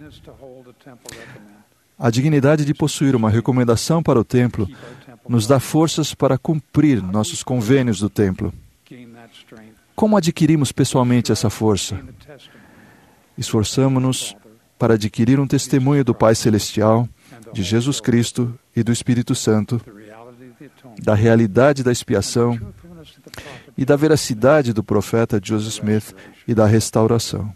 A dignidade de possuir uma recomendação para o templo nos dá forças para cumprir nossos convênios do templo. Como adquirimos pessoalmente essa força? Esforçamo-nos para adquirir um testemunho do Pai Celestial, de Jesus Cristo e do Espírito Santo, da realidade da expiação e da veracidade do profeta Joseph Smith e da restauração.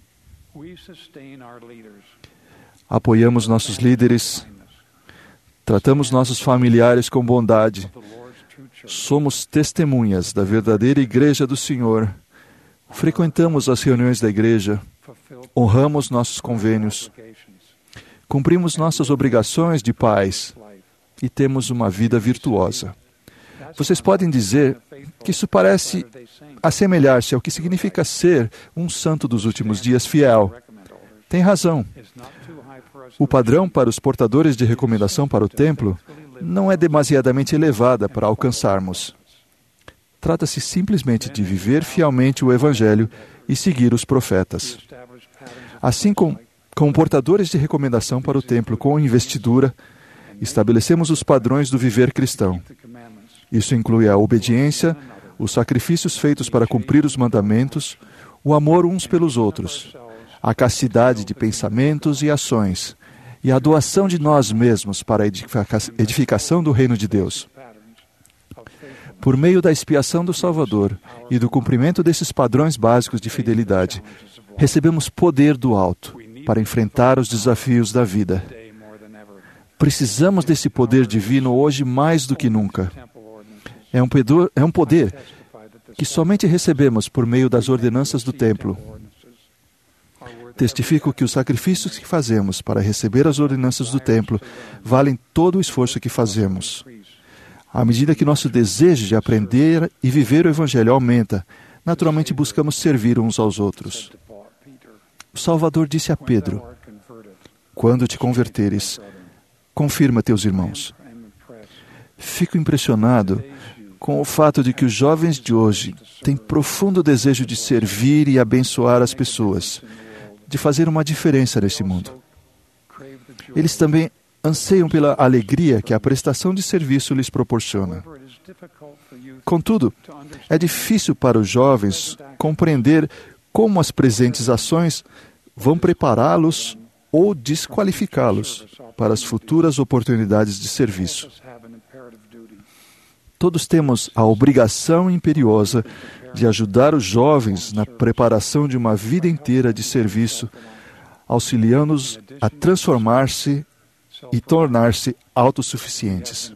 Apoiamos nossos líderes, tratamos nossos familiares com bondade, somos testemunhas da verdadeira Igreja do Senhor, frequentamos as reuniões da Igreja, honramos nossos convênios, cumprimos nossas obrigações de pais e temos uma vida virtuosa. Vocês podem dizer que isso parece assemelhar-se ao que significa ser um santo dos últimos dias fiel. Tem razão. O padrão para os portadores de recomendação para o templo não é demasiadamente elevada para alcançarmos. Trata-se simplesmente de viver fielmente o Evangelho e seguir os profetas. Assim como, como portadores de recomendação para o templo com investidura, estabelecemos os padrões do viver cristão. Isso inclui a obediência, os sacrifícios feitos para cumprir os mandamentos, o amor uns pelos outros, a castidade de pensamentos e ações, e a doação de nós mesmos para a edificação do reino de Deus. Por meio da expiação do Salvador e do cumprimento desses padrões básicos de fidelidade, recebemos poder do alto para enfrentar os desafios da vida. Precisamos desse poder divino hoje mais do que nunca. É um poder, é um poder que somente recebemos por meio das ordenanças do templo. Testifico que os sacrifícios que fazemos para receber as ordenanças do templo valem todo o esforço que fazemos. À medida que nosso desejo de aprender e viver o Evangelho aumenta, naturalmente buscamos servir uns aos outros. O Salvador disse a Pedro: quando te converteres, confirma teus irmãos. Fico impressionado com o fato de que os jovens de hoje têm profundo desejo de servir e abençoar as pessoas, de fazer uma diferença neste mundo. Eles também anseiam pela alegria que a prestação de serviço lhes proporciona. Contudo, é difícil para os jovens compreender como as presentes ações vão prepará-los ou desqualificá-los para as futuras oportunidades de serviço. Todos temos a obrigação imperiosa de ajudar os jovens na preparação de uma vida inteira de serviço, auxiliando-os a transformar-se e tornar-se autossuficientes.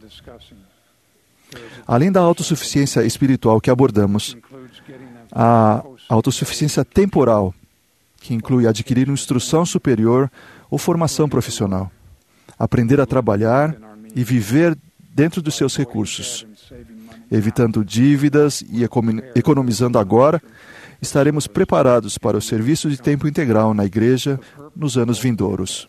Além da autossuficiência espiritual que abordamos, a autossuficiência temporal, que inclui adquirir instrução superior ou formação profissional, aprender a trabalhar e viver dentro dos seus recursos. Evitando dívidas e economizando agora, estaremos preparados para o serviço de tempo integral na igreja nos anos vindouros.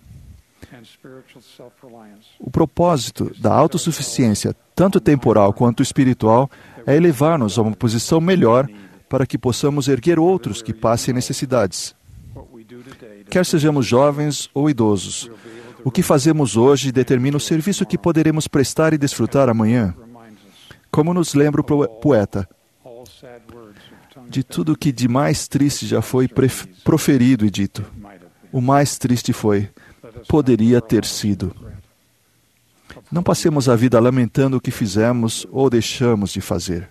O propósito da autossuficiência, tanto temporal quanto espiritual, é elevar-nos a uma posição melhor para que possamos erguer outros que passem necessidades. Quer sejamos jovens ou idosos, o que fazemos hoje determina o serviço que poderemos prestar e desfrutar amanhã. Como nos lembra o poeta, de tudo que de mais triste já foi proferido e dito, o mais triste foi, poderia ter sido. Não passemos a vida lamentando o que fizemos ou deixamos de fazer.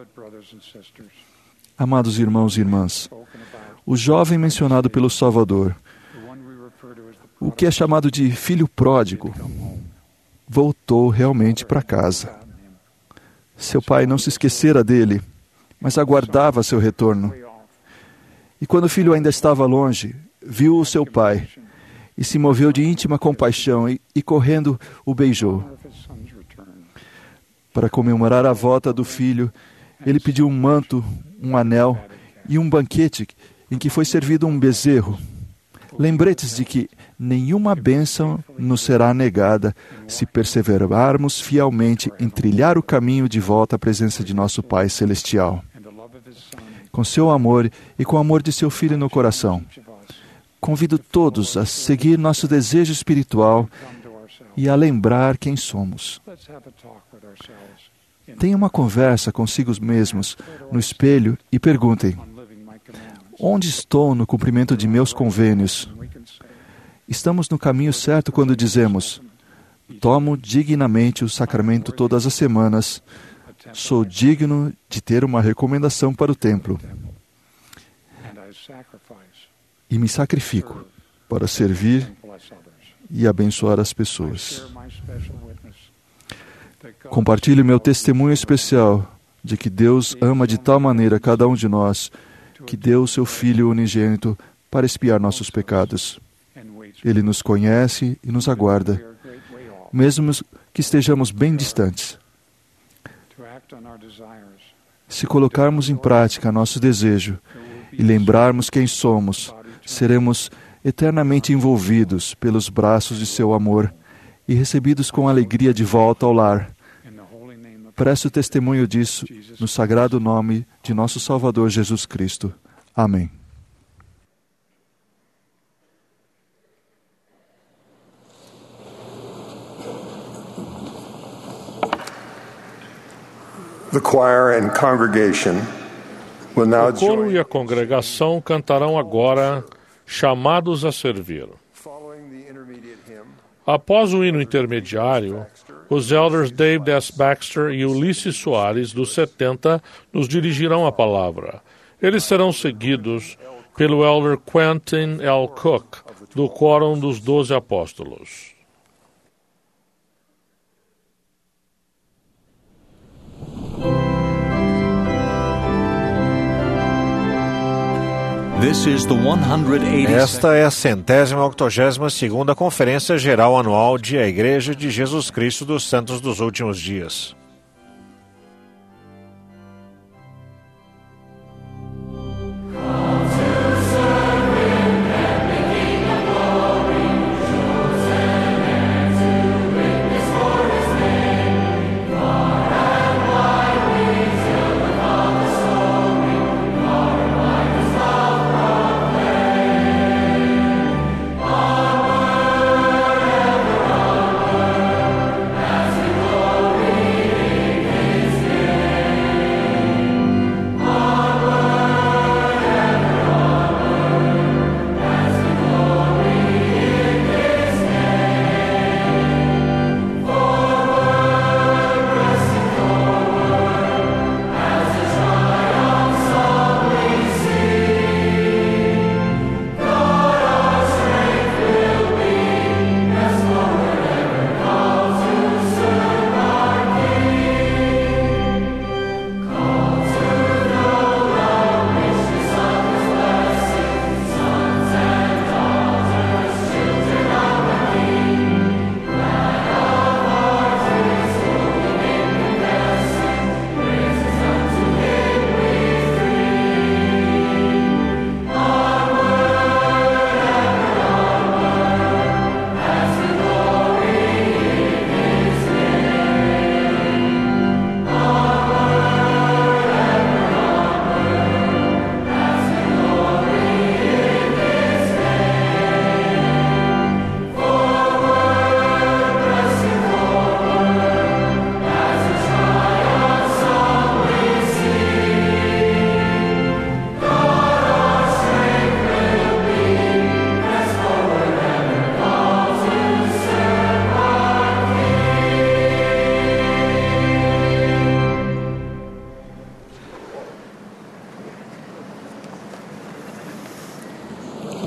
Amados irmãos e irmãs, o jovem mencionado pelo Salvador, o que é chamado de filho pródigo, voltou realmente para casa. Seu pai não se esquecera dele, mas aguardava seu retorno. E quando o filho ainda estava longe, viu o seu pai e se moveu de íntima compaixão e, e correndo, o beijou. Para comemorar a volta do filho, ele pediu um manto, um anel e um banquete em que foi servido um bezerro. Lembretes de que nenhuma bênção nos será negada se perseverarmos fielmente em trilhar o caminho de volta à presença de nosso Pai Celestial. Com seu amor e com o amor de seu Filho no coração, convido todos a seguir nosso desejo espiritual e a lembrar quem somos. Tenham uma conversa consigo mesmos no espelho e perguntem: onde estou no cumprimento de meus convênios? Estamos no caminho certo quando dizemos: tomo dignamente o sacramento todas as semanas, sou digno de ter uma recomendação para o templo e me sacrifico para servir e abençoar as pessoas. Compartilho meu testemunho especial de que Deus ama de tal maneira cada um de nós que deu o seu Filho unigênito para expiar nossos pecados. Ele nos conhece e nos aguarda, mesmo que estejamos bem distantes. Se colocarmos em prática nosso desejo e lembrarmos quem somos, seremos eternamente envolvidos pelos braços de seu amor e recebidos com alegria de volta ao lar. Presto testemunho disso no sagrado nome de nosso Salvador Jesus Cristo. Amém. The choir and congregation will now O coro join. e a congregação cantarão agora Chamados a Servir. Após o hino intermediário, os elders Dave S. Baxter e Ulisses Soares, dos setenta, nos dirigirão a palavra. Eles serão seguidos pelo elder Quentin L. Cook, do Quórum dos Doze Apóstolos. This is the one hundred eighty-second. Esta é a centésima octogésima segunda Conferência Geral Anual de A Igreja de Jesus Cristo dos Santos dos Últimos Dias.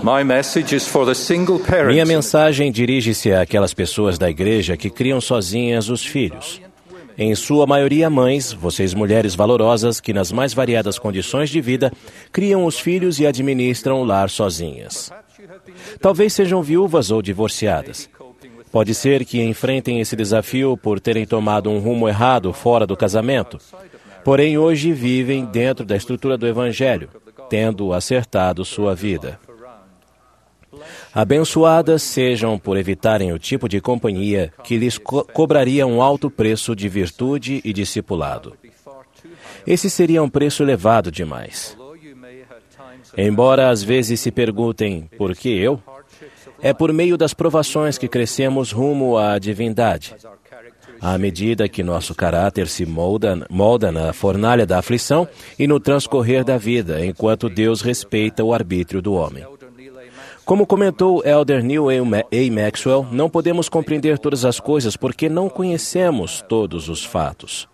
Minha mensagem dirige-se àquelas pessoas da igreja que criam sozinhas os filhos. Em sua maioria mães, vocês mulheres valorosas que nas mais variadas condições de vida criam os filhos e administram o lar sozinhas. Talvez sejam viúvas ou divorciadas. Pode ser que enfrentem esse desafio por terem tomado um rumo errado fora do casamento. Porém, hoje vivem dentro da estrutura do Evangelho, tendo acertado sua vida. Abençoadas sejam por evitarem o tipo de companhia que lhes co- cobraria um alto preço de virtude e discipulado. Esse seria um preço elevado demais. Embora às vezes se perguntem, por que eu? É por meio das provações que crescemos rumo à divindade. À medida que nosso caráter se molda, molda na fornalha da aflição e no transcorrer da vida, enquanto Deus respeita o arbítrio do homem. Como comentou Elder Neil A. Maxwell, não podemos compreender todas as coisas porque não conhecemos todos os fatos.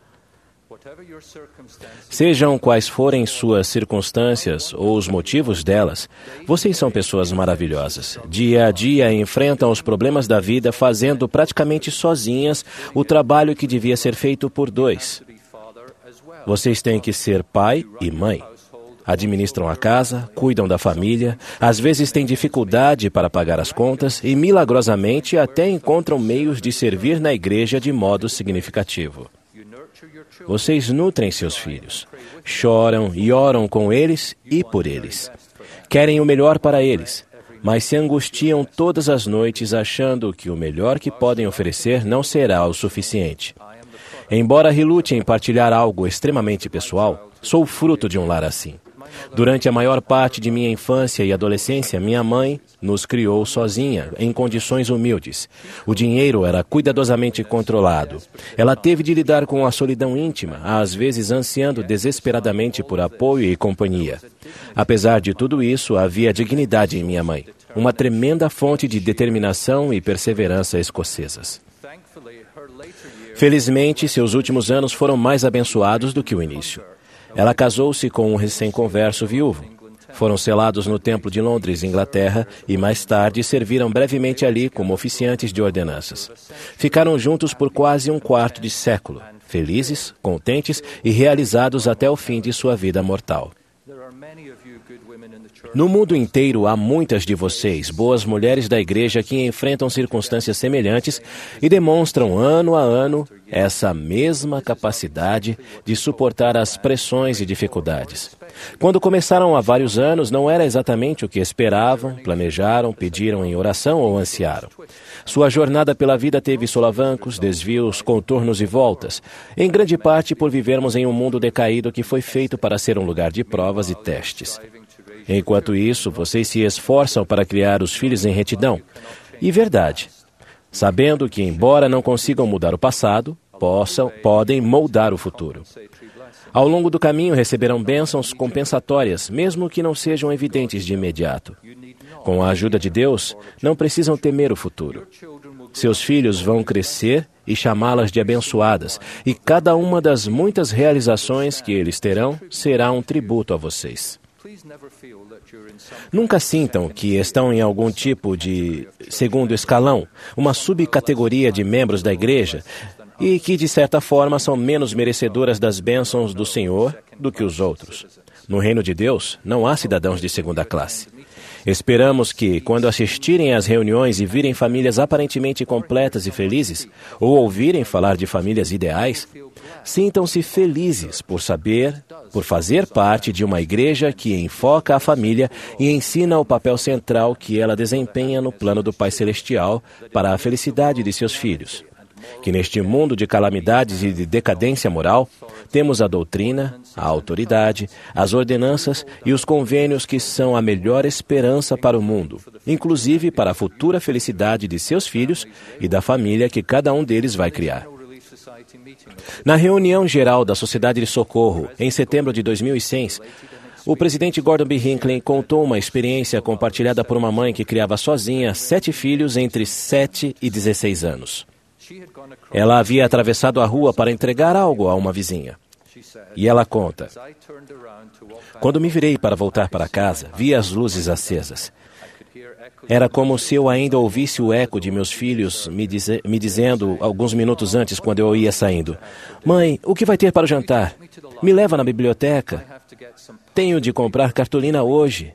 Sejam quais forem suas circunstâncias ou os motivos delas, vocês são pessoas maravilhosas. Dia a dia enfrentam os problemas da vida fazendo praticamente sozinhas o trabalho que devia ser feito por dois. Vocês têm que ser pai e mãe. Administram a casa, cuidam da família, às vezes têm dificuldade para pagar as contas e, milagrosamente, até encontram meios de servir na igreja de modo significativo. Vocês nutrem seus filhos, choram e oram com eles e por eles. Querem o melhor para eles, mas se angustiam todas as noites achando que o melhor que podem oferecer não será o suficiente. Embora relute em partilhar algo extremamente pessoal, sou fruto de um lar assim. Durante a maior parte de minha infância e adolescência, minha mãe nos criou sozinha, em condições humildes. O dinheiro era cuidadosamente controlado. Ela teve de lidar com a solidão íntima, às vezes ansiando desesperadamente por apoio e companhia. Apesar de tudo isso, havia dignidade em minha mãe, uma tremenda fonte de determinação e perseverança escocesas. Felizmente, seus últimos anos foram mais abençoados do que o início. Ela casou-se com um recém-converso viúvo. Foram selados no Templo de Londres, Inglaterra, e mais tarde serviram brevemente ali como oficiantes de ordenanças. Ficaram juntos por quase um quarto de século, felizes, contentes e realizados até o fim de sua vida mortal. No mundo inteiro há muitas de vocês, boas mulheres da igreja, que enfrentam circunstâncias semelhantes e demonstram ano a ano essa mesma capacidade de suportar as pressões e dificuldades. Quando começaram há vários anos, não era exatamente o que esperavam, planejaram, pediram em oração ou ansiaram. Sua jornada pela vida teve solavancos, desvios, contornos e voltas, em grande parte por vivermos em um mundo decaído que foi feito para ser um lugar de provas e testes. Enquanto isso, vocês se esforçam para criar os filhos em retidão e verdade, sabendo que, embora não consigam mudar o passado, possam, podem moldar o futuro. Ao longo do caminho, receberão bênçãos compensatórias, mesmo que não sejam evidentes de imediato. Com a ajuda de Deus, não precisam temer o futuro. Seus filhos vão crescer e chamá-las de abençoadas, e cada uma das muitas realizações que eles terão será um tributo a vocês. Nunca sintam que estão em algum tipo de segundo escalão, uma subcategoria de membros da igreja, e que, de certa forma, são menos merecedoras das bênçãos do Senhor do que os outros. No reino de Deus, não há cidadãos de segunda classe. Esperamos que, quando assistirem às reuniões e virem famílias aparentemente completas e felizes, ou ouvirem falar de famílias ideais, sintam-se felizes por saber, por fazer parte de uma igreja que enfoca a família e ensina o papel central que ela desempenha no plano do Pai Celestial para a felicidade de seus filhos. Que neste mundo de calamidades e de decadência moral, temos a doutrina, a autoridade, as ordenanças e os convênios que são a melhor esperança para o mundo, inclusive para a futura felicidade de seus filhos e da família que cada um deles vai criar. Na reunião geral da Sociedade de Socorro, em setembro de dois mil e seis, o presidente Gordon B. Hinckley contou uma experiência compartilhada por uma mãe que criava sozinha sete filhos entre sete e dezesseis anos. Ela havia atravessado a rua para entregar algo a uma vizinha. E ela conta: quando me virei para voltar para casa, vi as luzes acesas. Era como se eu ainda ouvisse o eco de meus filhos me, dize, me dizendo, alguns minutos antes, quando eu ia saindo: "Mãe, o que vai ter para o jantar? Me leva na biblioteca. Tenho de comprar cartolina hoje."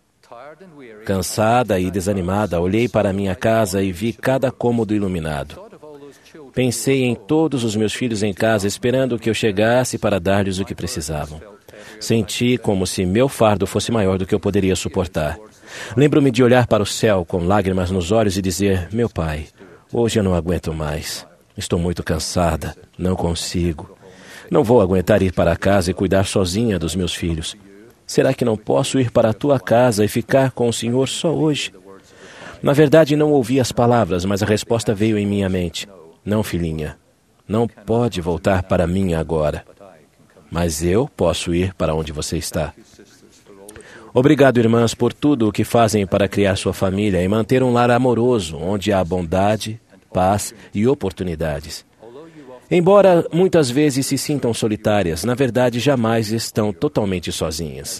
Cansada e desanimada, olhei para minha casa e vi cada cômodo iluminado. Pensei em todos os meus filhos em casa, esperando que eu chegasse para dar-lhes o que precisavam. Senti como se meu fardo fosse maior do que eu poderia suportar. Lembro-me de olhar para o céu com lágrimas nos olhos e dizer: "Meu Pai, hoje eu não aguento mais. Estou muito cansada, não consigo. Não vou aguentar ir para casa e cuidar sozinha dos meus filhos. Será que não posso ir para a tua casa e ficar com o Senhor só hoje?" Na verdade, não ouvi as palavras, mas a resposta veio em minha mente: "Não, filhinha, não pode voltar para mim agora. Mas eu posso ir para onde você está." Obrigado, irmãs, por tudo o que fazem para criar sua família e manter um lar amoroso, onde há bondade, paz e oportunidades. Embora muitas vezes se sintam solitárias, na verdade jamais estão totalmente sozinhas.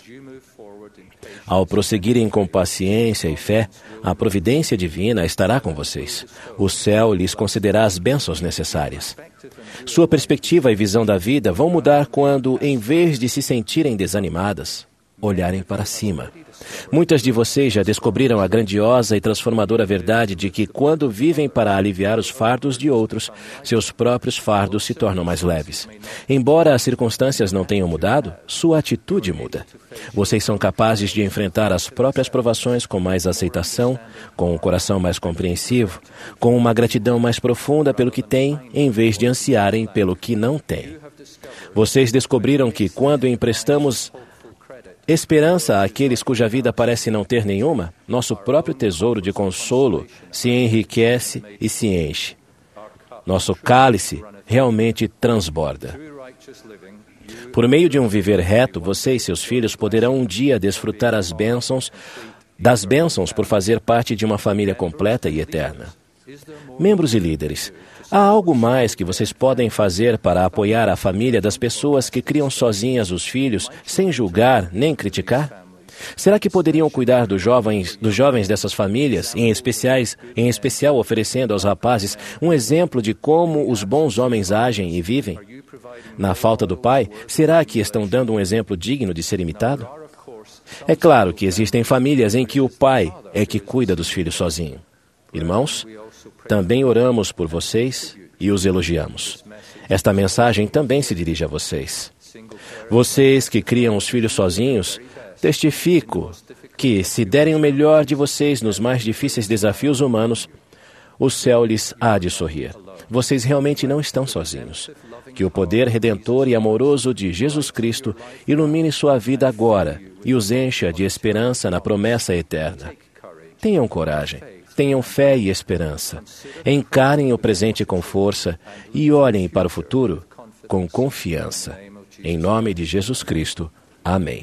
Ao prosseguirem com paciência e fé, a providência divina estará com vocês. O céu lhes concederá as bênçãos necessárias. Sua perspectiva e visão da vida vão mudar quando, em vez de se sentirem desanimadas, olharem para cima. Muitas de vocês já descobriram a grandiosa e transformadora verdade de que, quando vivem para aliviar os fardos de outros, seus próprios fardos se tornam mais leves. Embora as circunstâncias não tenham mudado, sua atitude muda. Vocês são capazes de enfrentar as próprias provações com mais aceitação, com um coração mais compreensivo, com uma gratidão mais profunda pelo que têm, em vez de ansiarem pelo que não têm. Vocês descobriram que, quando emprestamos esperança àqueles cuja vida parece não ter nenhuma, nosso próprio tesouro de consolo se enriquece e se enche. Nosso cálice realmente transborda. Por meio de um viver reto, você e seus filhos poderão um dia desfrutar as bênçãos, das bênçãos por fazer parte de uma família completa e eterna. Membros e líderes, há algo mais que vocês podem fazer para apoiar a família das pessoas que criam sozinhas os filhos, sem julgar nem criticar? Será que poderiam cuidar dos jovens, dos jovens dessas famílias, em, especiais, em especial oferecendo aos rapazes um exemplo de como os bons homens agem e vivem? Na falta do pai, será que estão dando um exemplo digno de ser imitado? É claro que existem famílias em que o pai é que cuida dos filhos sozinho. Irmãos, também oramos por vocês e os elogiamos. Esta mensagem também se dirige a vocês. Vocês que criam os filhos sozinhos, testifico que, se derem o melhor de vocês nos mais difíceis desafios humanos, o céu lhes há de sorrir. Vocês realmente não estão sozinhos. Que o poder redentor e amoroso de Jesus Cristo ilumine sua vida agora e os encha de esperança na promessa eterna. Tenham coragem. Tenham fé e esperança. Encarem o presente com força e olhem para o futuro com confiança. Em nome de Jesus Cristo. Amém.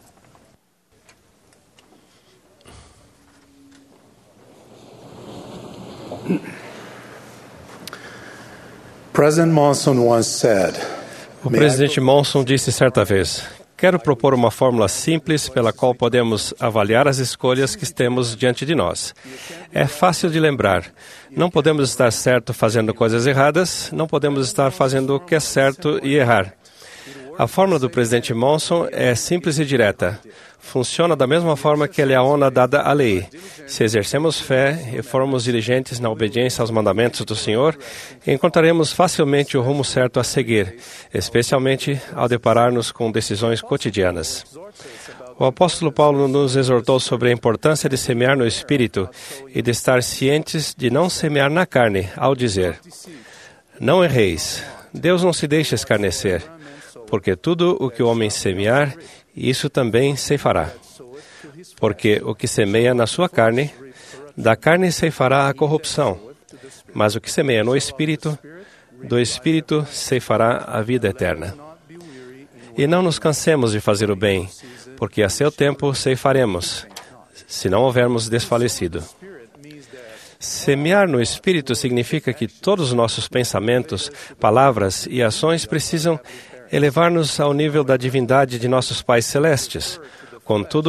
President Monson once said, o presidente Monson disse certa vez: "Quero propor uma fórmula simples pela qual podemos avaliar as escolhas que temos diante de nós. É fácil de lembrar. Não podemos estar certo fazendo coisas erradas, não podemos estar fazendo o que é certo e errar. A fórmula do presidente Monson é simples e direta. Funciona da mesma forma que a leona dada à lei. Se exercemos fé e formos diligentes na obediência aos mandamentos do Senhor, encontraremos facilmente o rumo certo a seguir, especialmente ao deparar-nos com decisões cotidianas." O apóstolo Paulo nos exortou sobre a importância de semear no Espírito e de estar cientes de não semear na carne, ao dizer: "Não erreis, Deus não se deixa escarnecer, porque tudo o que o homem semear, isso também ceifará. Porque o que semeia na sua carne, da carne ceifará a corrupção, mas o que semeia no Espírito, do Espírito ceifará a vida eterna. E não nos cansemos de fazer o bem, porque a seu tempo ceifaremos, se não houvermos desfalecido." Semear no Espírito significa que todos os nossos pensamentos, palavras e ações precisam elevar-nos ao nível da divindade de nossos pais celestes. Contudo,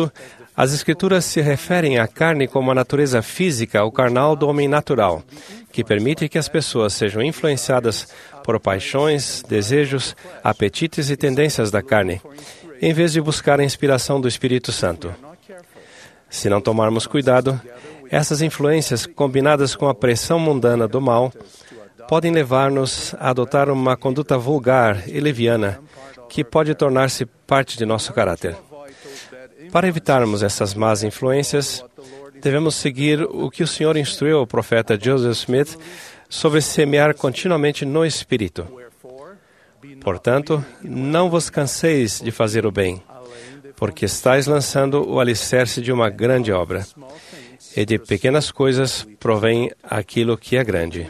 As Escrituras se referem à carne como a natureza física ou carnal do homem natural, que permite que as pessoas sejam influenciadas por paixões, desejos, apetites e tendências da carne, em vez de buscar a inspiração do Espírito Santo. Se não tomarmos cuidado, essas influências, combinadas com a pressão mundana do mal, podem levar-nos a adotar uma conduta vulgar e leviana, que pode tornar-se parte de nosso caráter. Para evitarmos essas más influências, devemos seguir o que o Senhor instruiu ao profeta Joseph Smith sobre semear continuamente no Espírito. Portanto, não vos canseis de fazer o bem, porque estáis lançando o alicerce de uma grande obra, e de pequenas coisas provém aquilo que é grande.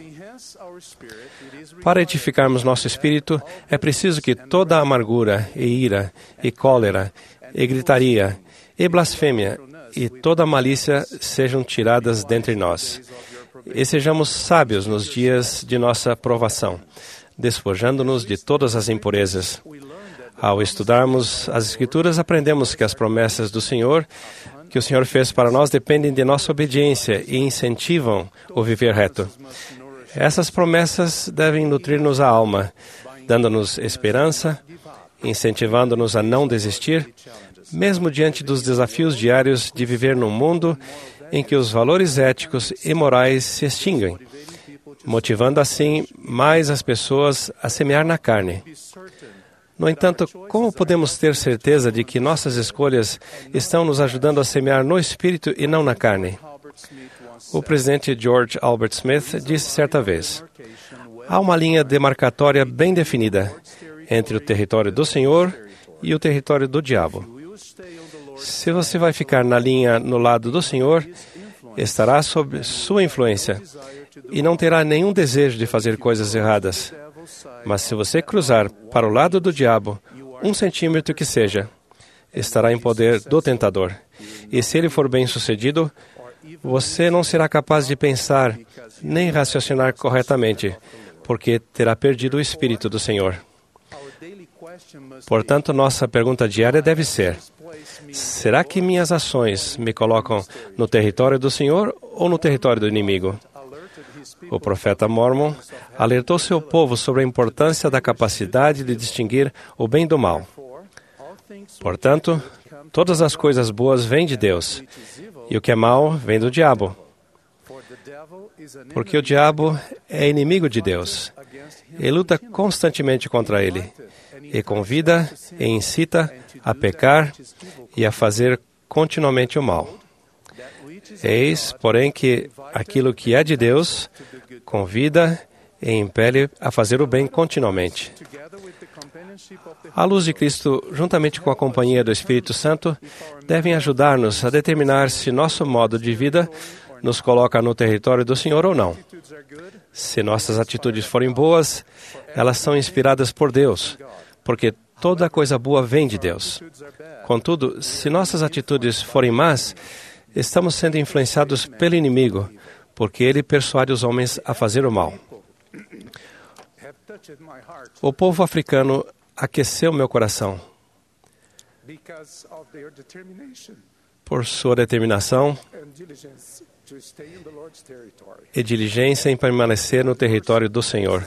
Para edificarmos nosso espírito, é preciso que toda amargura, e ira, e cólera, e gritaria, e blasfêmia, e toda malícia sejam tiradas dentre nós, e sejamos sábios nos dias de nossa provação, despojando-nos de todas as impurezas. Ao estudarmos as Escrituras, aprendemos que as promessas do Senhor, que o Senhor fez para nós, dependem de nossa obediência e incentivam o viver reto. Essas promessas devem nutrir-nos a alma, dando-nos esperança, incentivando-nos a não desistir, mesmo diante dos desafios diários de viver num mundo em que os valores éticos e morais se extinguem, motivando assim mais as pessoas a semear na carne. No entanto, como podemos ter certeza de que nossas escolhas estão nos ajudando a semear no Espírito e não na carne? O presidente George Albert Smith disse certa vez: há uma linha demarcatória bem definida entre o território do Senhor e o território do diabo. Se você vai ficar na linha no lado do Senhor, estará sob sua influência e não terá nenhum desejo de fazer coisas erradas. Mas se você cruzar para o lado do diabo, um centímetro que seja, estará em poder do tentador. E se ele for bem-sucedido, você não será capaz de pensar nem raciocinar corretamente, porque terá perdido o Espírito do Senhor. Portanto, nossa pergunta diária deve ser: será que minhas ações me colocam no território do Senhor ou no território do inimigo? O profeta Mormon alertou seu povo sobre a importância da capacidade de distinguir o bem do mal. Portanto, todas as coisas boas vêm de Deus, e o que é mal vem do diabo. Porque o diabo é inimigo de Deus, e luta constantemente contra ele, e convida e incita a pecar e a fazer continuamente o mal. Eis, porém, que aquilo que é de Deus convida e impele a fazer o bem continuamente. A luz de Cristo, juntamente com a companhia do Espírito Santo, devem ajudar-nos a determinar se nosso modo de vida nos coloca no território do Senhor ou não. Se nossas atitudes forem boas, elas são inspiradas por Deus, porque toda coisa boa vem de Deus. Contudo, se nossas atitudes forem más, estamos sendo influenciados pelo inimigo, porque ele persuade os homens a fazer o mal. O povo africano aqueceu meu coração por sua determinação e diligência em permanecer no território do Senhor.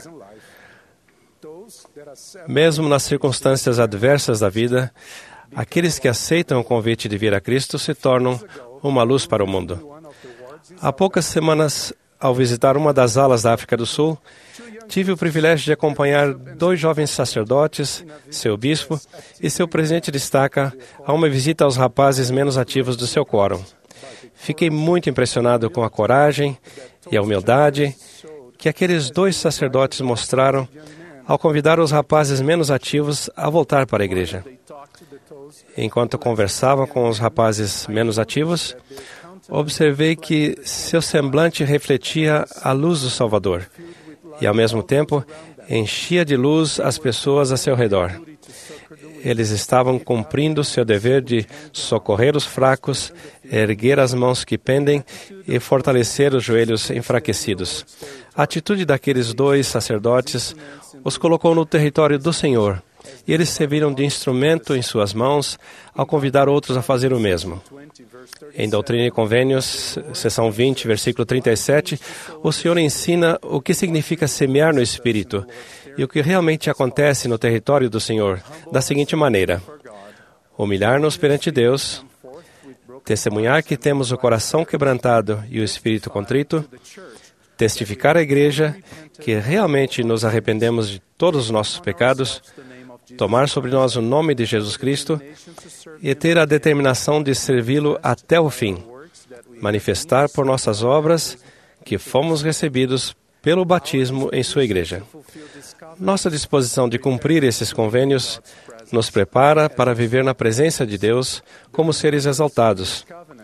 Mesmo nas circunstâncias adversas da vida, aqueles que aceitam o convite de vir a Cristo se tornam uma luz para o mundo. Há poucas semanas, ao visitar uma das alas da África do Sul, tive o privilégio de acompanhar dois jovens sacerdotes, seu bispo e seu presidente de estaca a uma visita aos rapazes menos ativos do seu quórum. Fiquei muito impressionado com a coragem e a humildade que aqueles dois sacerdotes mostraram ao convidar os rapazes menos ativos a voltar para a igreja. Enquanto conversava com os rapazes menos ativos, observei que seu semblante refletia a luz do Salvador e, ao mesmo tempo, enchia de luz as pessoas a seu redor. Eles estavam cumprindo seu dever de socorrer os fracos, erguer as mãos que pendem e fortalecer os joelhos enfraquecidos. A atitude daqueles dois sacerdotes os colocou no território do Senhor e eles serviram de instrumento em suas mãos ao convidar outros a fazer o mesmo. Em Doutrina e Convênios, seção vinte, versículo trinta e sete, o Senhor ensina o que significa semear no Espírito e o que realmente acontece no território do Senhor, da seguinte maneira: humilhar-nos perante Deus, testemunhar que temos o coração quebrantado e o espírito contrito, testificar à igreja que realmente nos arrependemos de todos os nossos pecados, tomar sobre nós o nome de Jesus Cristo e ter a determinação de servi-lo até o fim, manifestar por nossas obras que fomos recebidos pelo batismo em sua igreja. Nossa disposição de cumprir esses convênios nos prepara para viver na presença de Deus como seres exaltados.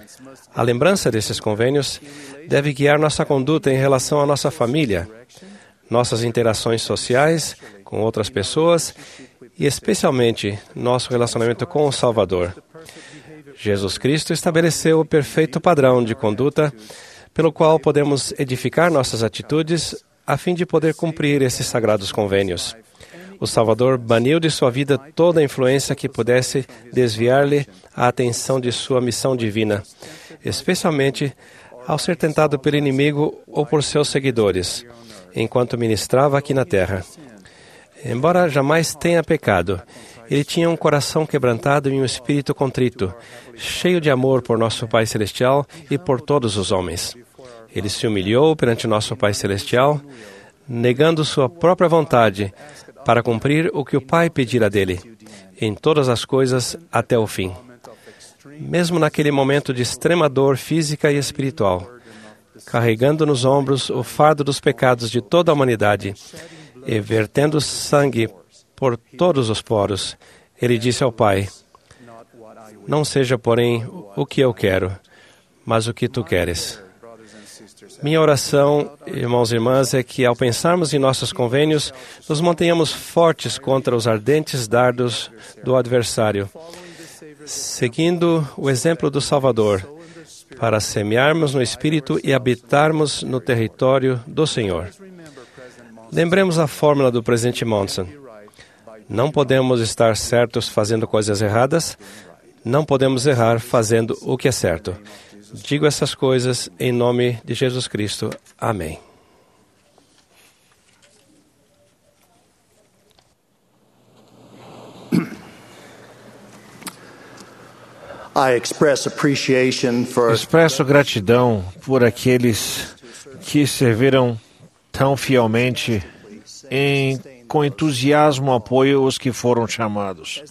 A lembrança desses convênios deve guiar nossa conduta em relação à nossa família, nossas interações sociais com outras pessoas e, especialmente, nosso relacionamento com o Salvador. Jesus Cristo estabeleceu o perfeito padrão de conduta pelo qual podemos edificar nossas atitudes a fim de poder cumprir esses sagrados convênios. O Salvador baniu de sua vida toda a influência que pudesse desviar-lhe a atenção de sua missão divina, especialmente ao ser tentado pelo inimigo ou por seus seguidores, enquanto ministrava aqui na terra. Embora jamais tenha pecado, ele tinha um coração quebrantado e um espírito contrito, cheio de amor por nosso Pai Celestial e por todos os homens. Ele se humilhou perante nosso Pai Celestial, negando sua própria vontade, para cumprir o que o Pai pedira dele, em todas as coisas até o fim. Mesmo naquele momento de extrema dor física e espiritual, carregando nos ombros o fardo dos pecados de toda a humanidade e vertendo sangue por todos os poros, ele disse ao Pai: não seja, porém, o que eu quero, mas o que tu queres. Minha oração, irmãos e irmãs, é que ao pensarmos em nossos convênios, nos mantenhamos fortes contra os ardentes dardos do adversário, seguindo o exemplo do Salvador, para semearmos no Espírito e habitarmos no território do Senhor. Lembremos a fórmula do presidente Monson. Não podemos estar certos fazendo coisas erradas, não podemos errar fazendo o que é certo. Digo essas coisas em nome de Jesus Cristo. Amém. I express appreciation for... Expresso gratidão por aqueles que serviram tão fielmente em, com entusiasmo apoio os que foram chamados.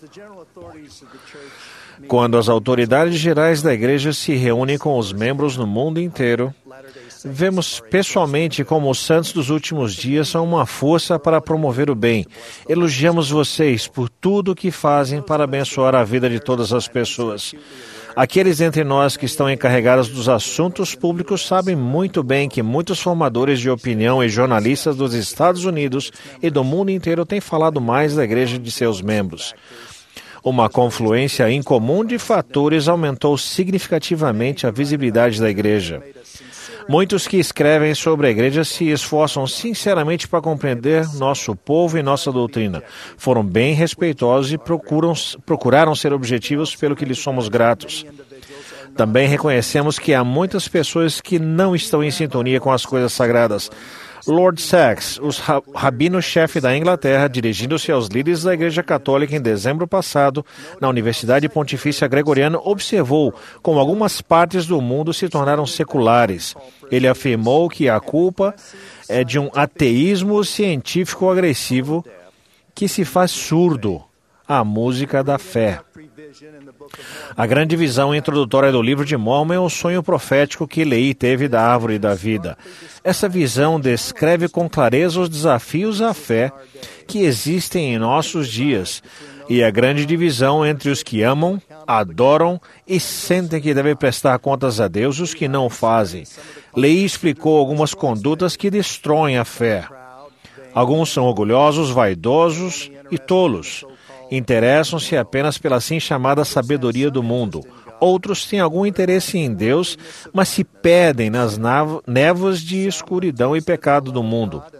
Quando as autoridades gerais da Igreja se reúnem com os membros no mundo inteiro, vemos pessoalmente como os santos dos últimos dias são uma força para promover o bem. Elogiamos vocês por tudo o que fazem para abençoar a vida de todas as pessoas. Aqueles entre nós que estão encarregados dos assuntos públicos sabem muito bem que muitos formadores de opinião e jornalistas dos Estados Unidos e do mundo inteiro têm falado mais da Igreja e de seus membros. Uma confluência incomum de fatores aumentou significativamente a visibilidade da Igreja. Muitos que escrevem sobre a Igreja se esforçam sinceramente para compreender nosso povo e nossa doutrina. Foram bem respeitosos e procuram, procuraram ser objetivos pelo que lhes somos gratos. Também reconhecemos que há muitas pessoas que não estão em sintonia com as coisas sagradas. Lord Sachs, o rabino-chefe da Inglaterra, dirigindo-se aos líderes da Igreja Católica em dezembro passado, na Universidade Pontifícia Gregoriana, observou como algumas partes do mundo se tornaram seculares. Ele afirmou que a culpa é de um ateísmo científico agressivo que se faz surdo à música da fé. A grande visão introdutória do livro de Mormon é o sonho profético que Leí teve da árvore da vida. Essa visão descreve com clareza os desafios à fé que existem em nossos dias e a grande divisão entre os que amam, adoram e sentem que devem prestar contas a Deus e os que não o fazem. Leí explicou algumas condutas que destroem a fé. Alguns são orgulhosos, vaidosos e tolos. Interessam-se apenas pela assim chamada sabedoria do mundo. Outros têm algum interesse em Deus, mas se perdem nas névoas de escuridão e pecado do mundo.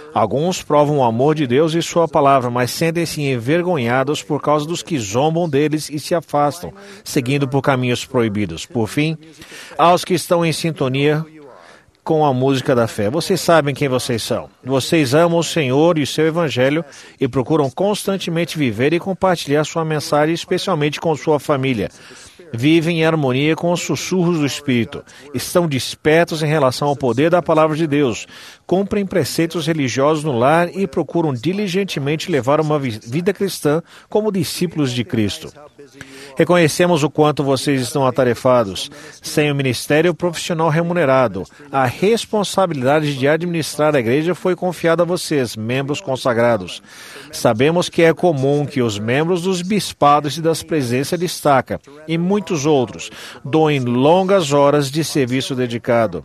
Alguns provam o amor de Deus e sua palavra, mas sentem-se envergonhados por causa dos que zombam deles e se afastam, seguindo por caminhos proibidos. Por fim, aos que estão em sintonia com a música da fé. Vocês sabem quem vocês são. Vocês amam o Senhor e o seu Evangelho e procuram constantemente viver e compartilhar sua mensagem, especialmente com sua família. Vivem em harmonia com os sussurros do Espírito. Estão despertos em relação ao poder da Palavra de Deus. Cumprem preceitos religiosos no lar e procuram diligentemente levar uma vida cristã como discípulos de Cristo. Reconhecemos o quanto vocês estão atarefados. Sem o ministério profissional remunerado, a responsabilidade de administrar a igreja foi confiada a vocês, membros consagrados. Sabemos que é comum que os membros dos bispados e das presenças destaca, e muitos outros, doem longas horas de serviço dedicado.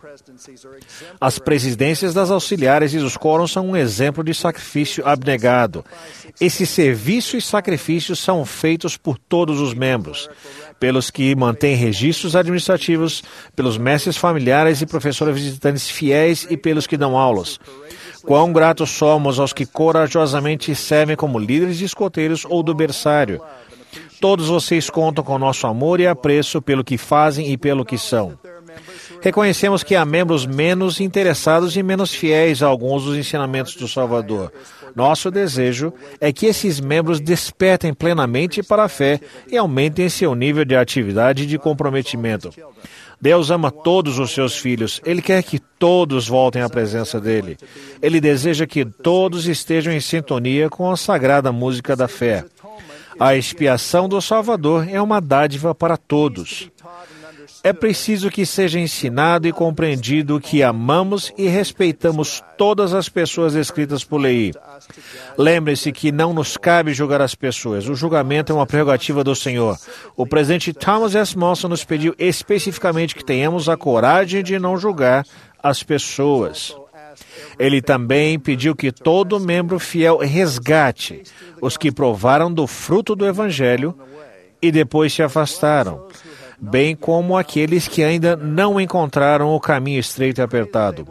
As presidências das auxiliares e dos quórums são um exemplo de sacrifício abnegado. Esse serviço e sacrifício são feitos por todos os membros, pelos que mantêm registros administrativos, pelos mestres familiares e professores visitantes fiéis e pelos que dão aulas. Quão gratos somos aos que corajosamente servem como líderes de escoteiros ou do berçário. Todos vocês contam com nosso amor e apreço pelo que fazem e pelo que são. Reconhecemos que há membros menos interessados e menos fiéis a alguns dos ensinamentos do Salvador. Nosso desejo é que esses membros despertem plenamente para a fé e aumentem seu nível de atividade e de comprometimento. Deus ama todos os seus filhos. Ele quer que todos voltem à presença dele. Ele deseja que todos estejam em sintonia com a sagrada música da fé. A expiação do Salvador é uma dádiva para todos. É preciso que seja ensinado e compreendido que amamos e respeitamos todas as pessoas descritas por Leí. Lembre-se que não nos cabe julgar as pessoas. O julgamento é uma prerrogativa do Senhor. O presidente Thomas S. Monson nos pediu especificamente que tenhamos a coragem de não julgar as pessoas. Ele também pediu que todo membro fiel resgate os que provaram do fruto do Evangelho e depois se afastaram, bem como aqueles que ainda não encontraram o caminho estreito e apertado.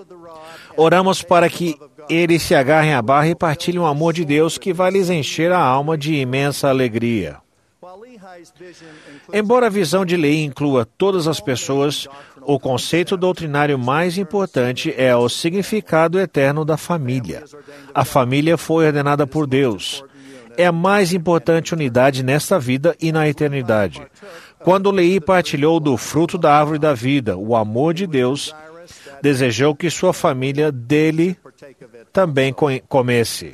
Oramos para que eles se agarrem à barra e partilhem o amor de Deus que vai lhes encher a alma de imensa alegria. Embora a visão de Leí inclua todas as pessoas, o conceito doutrinário mais importante é o significado eterno da família. A família foi ordenada por Deus. É a mais importante unidade nesta vida e na eternidade. Quando Leí partilhou do fruto da árvore da vida, o amor de Deus, desejou que sua família dele também comesse.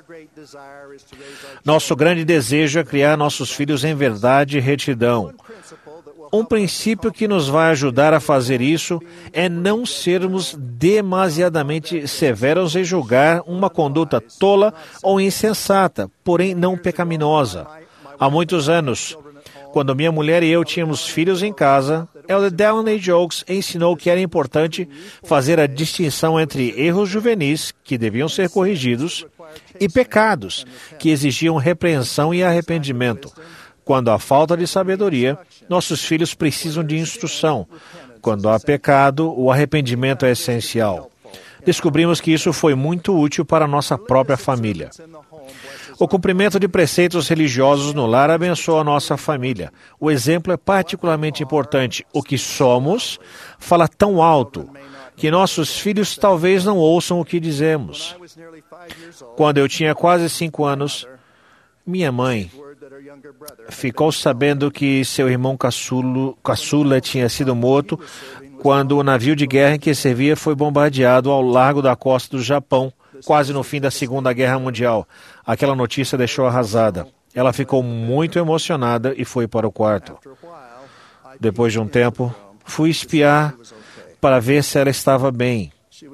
Nosso grande desejo é criar nossos filhos em verdade e retidão. Um princípio que nos vai ajudar a fazer isso é não sermos demasiadamente severos em julgar uma conduta tola ou insensata, porém não pecaminosa. Há muitos anos, quando minha mulher e eu tínhamos filhos em casa, Elder Delaney Jokes ensinou que era importante fazer a distinção entre erros juvenis, que deviam ser corrigidos, e pecados, que exigiam repreensão e arrependimento. Quando há falta de sabedoria, nossos filhos precisam de instrução. Quando há pecado, o arrependimento é essencial. Descobrimos que isso foi muito útil para a nossa própria família. O cumprimento de preceitos religiosos no lar abençoa a nossa família. O exemplo é particularmente importante. O que somos fala tão alto que nossos filhos talvez não ouçam o que dizemos. Quando eu tinha quase cinco anos, minha mãe ficou sabendo que seu irmão caçulo, caçula tinha sido morto quando o navio de guerra em que servia foi bombardeado ao largo da costa do Japão, quase no fim da Segunda Guerra Mundial. Aquela notícia deixou arrasada. Ela ficou muito emocionada e foi para o quarto. Depois de um tempo, fui espiar para ver se ela estava bem.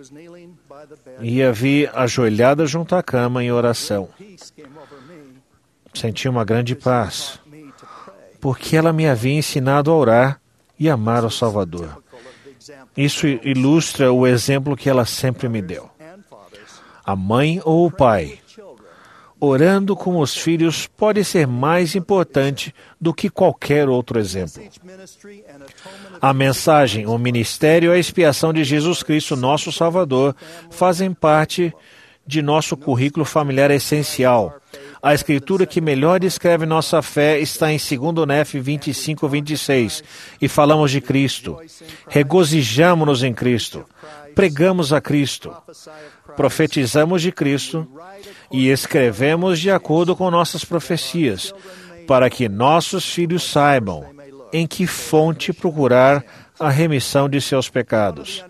E a vi ajoelhada junto à cama em oração. Senti uma grande paz, porque ela me havia ensinado a orar e amar o Salvador. Isso ilustra o exemplo que ela sempre me deu. A mãe ou o pai, orando com os filhos, pode ser mais importante do que qualquer outro exemplo. A mensagem, o ministério e a expiação de Jesus Cristo, nosso Salvador, fazem parte de nosso currículo familiar essencial. A escritura que melhor descreve nossa fé está em dois Nef vinte e cinco, vinte e seis, e falamos de Cristo. Regozijamo-nos em Cristo. Pregamos a Cristo. Profetizamos de Cristo e escrevemos de acordo com nossas profecias, para que nossos filhos saibam em que fonte procurar a remissão de seus pecados.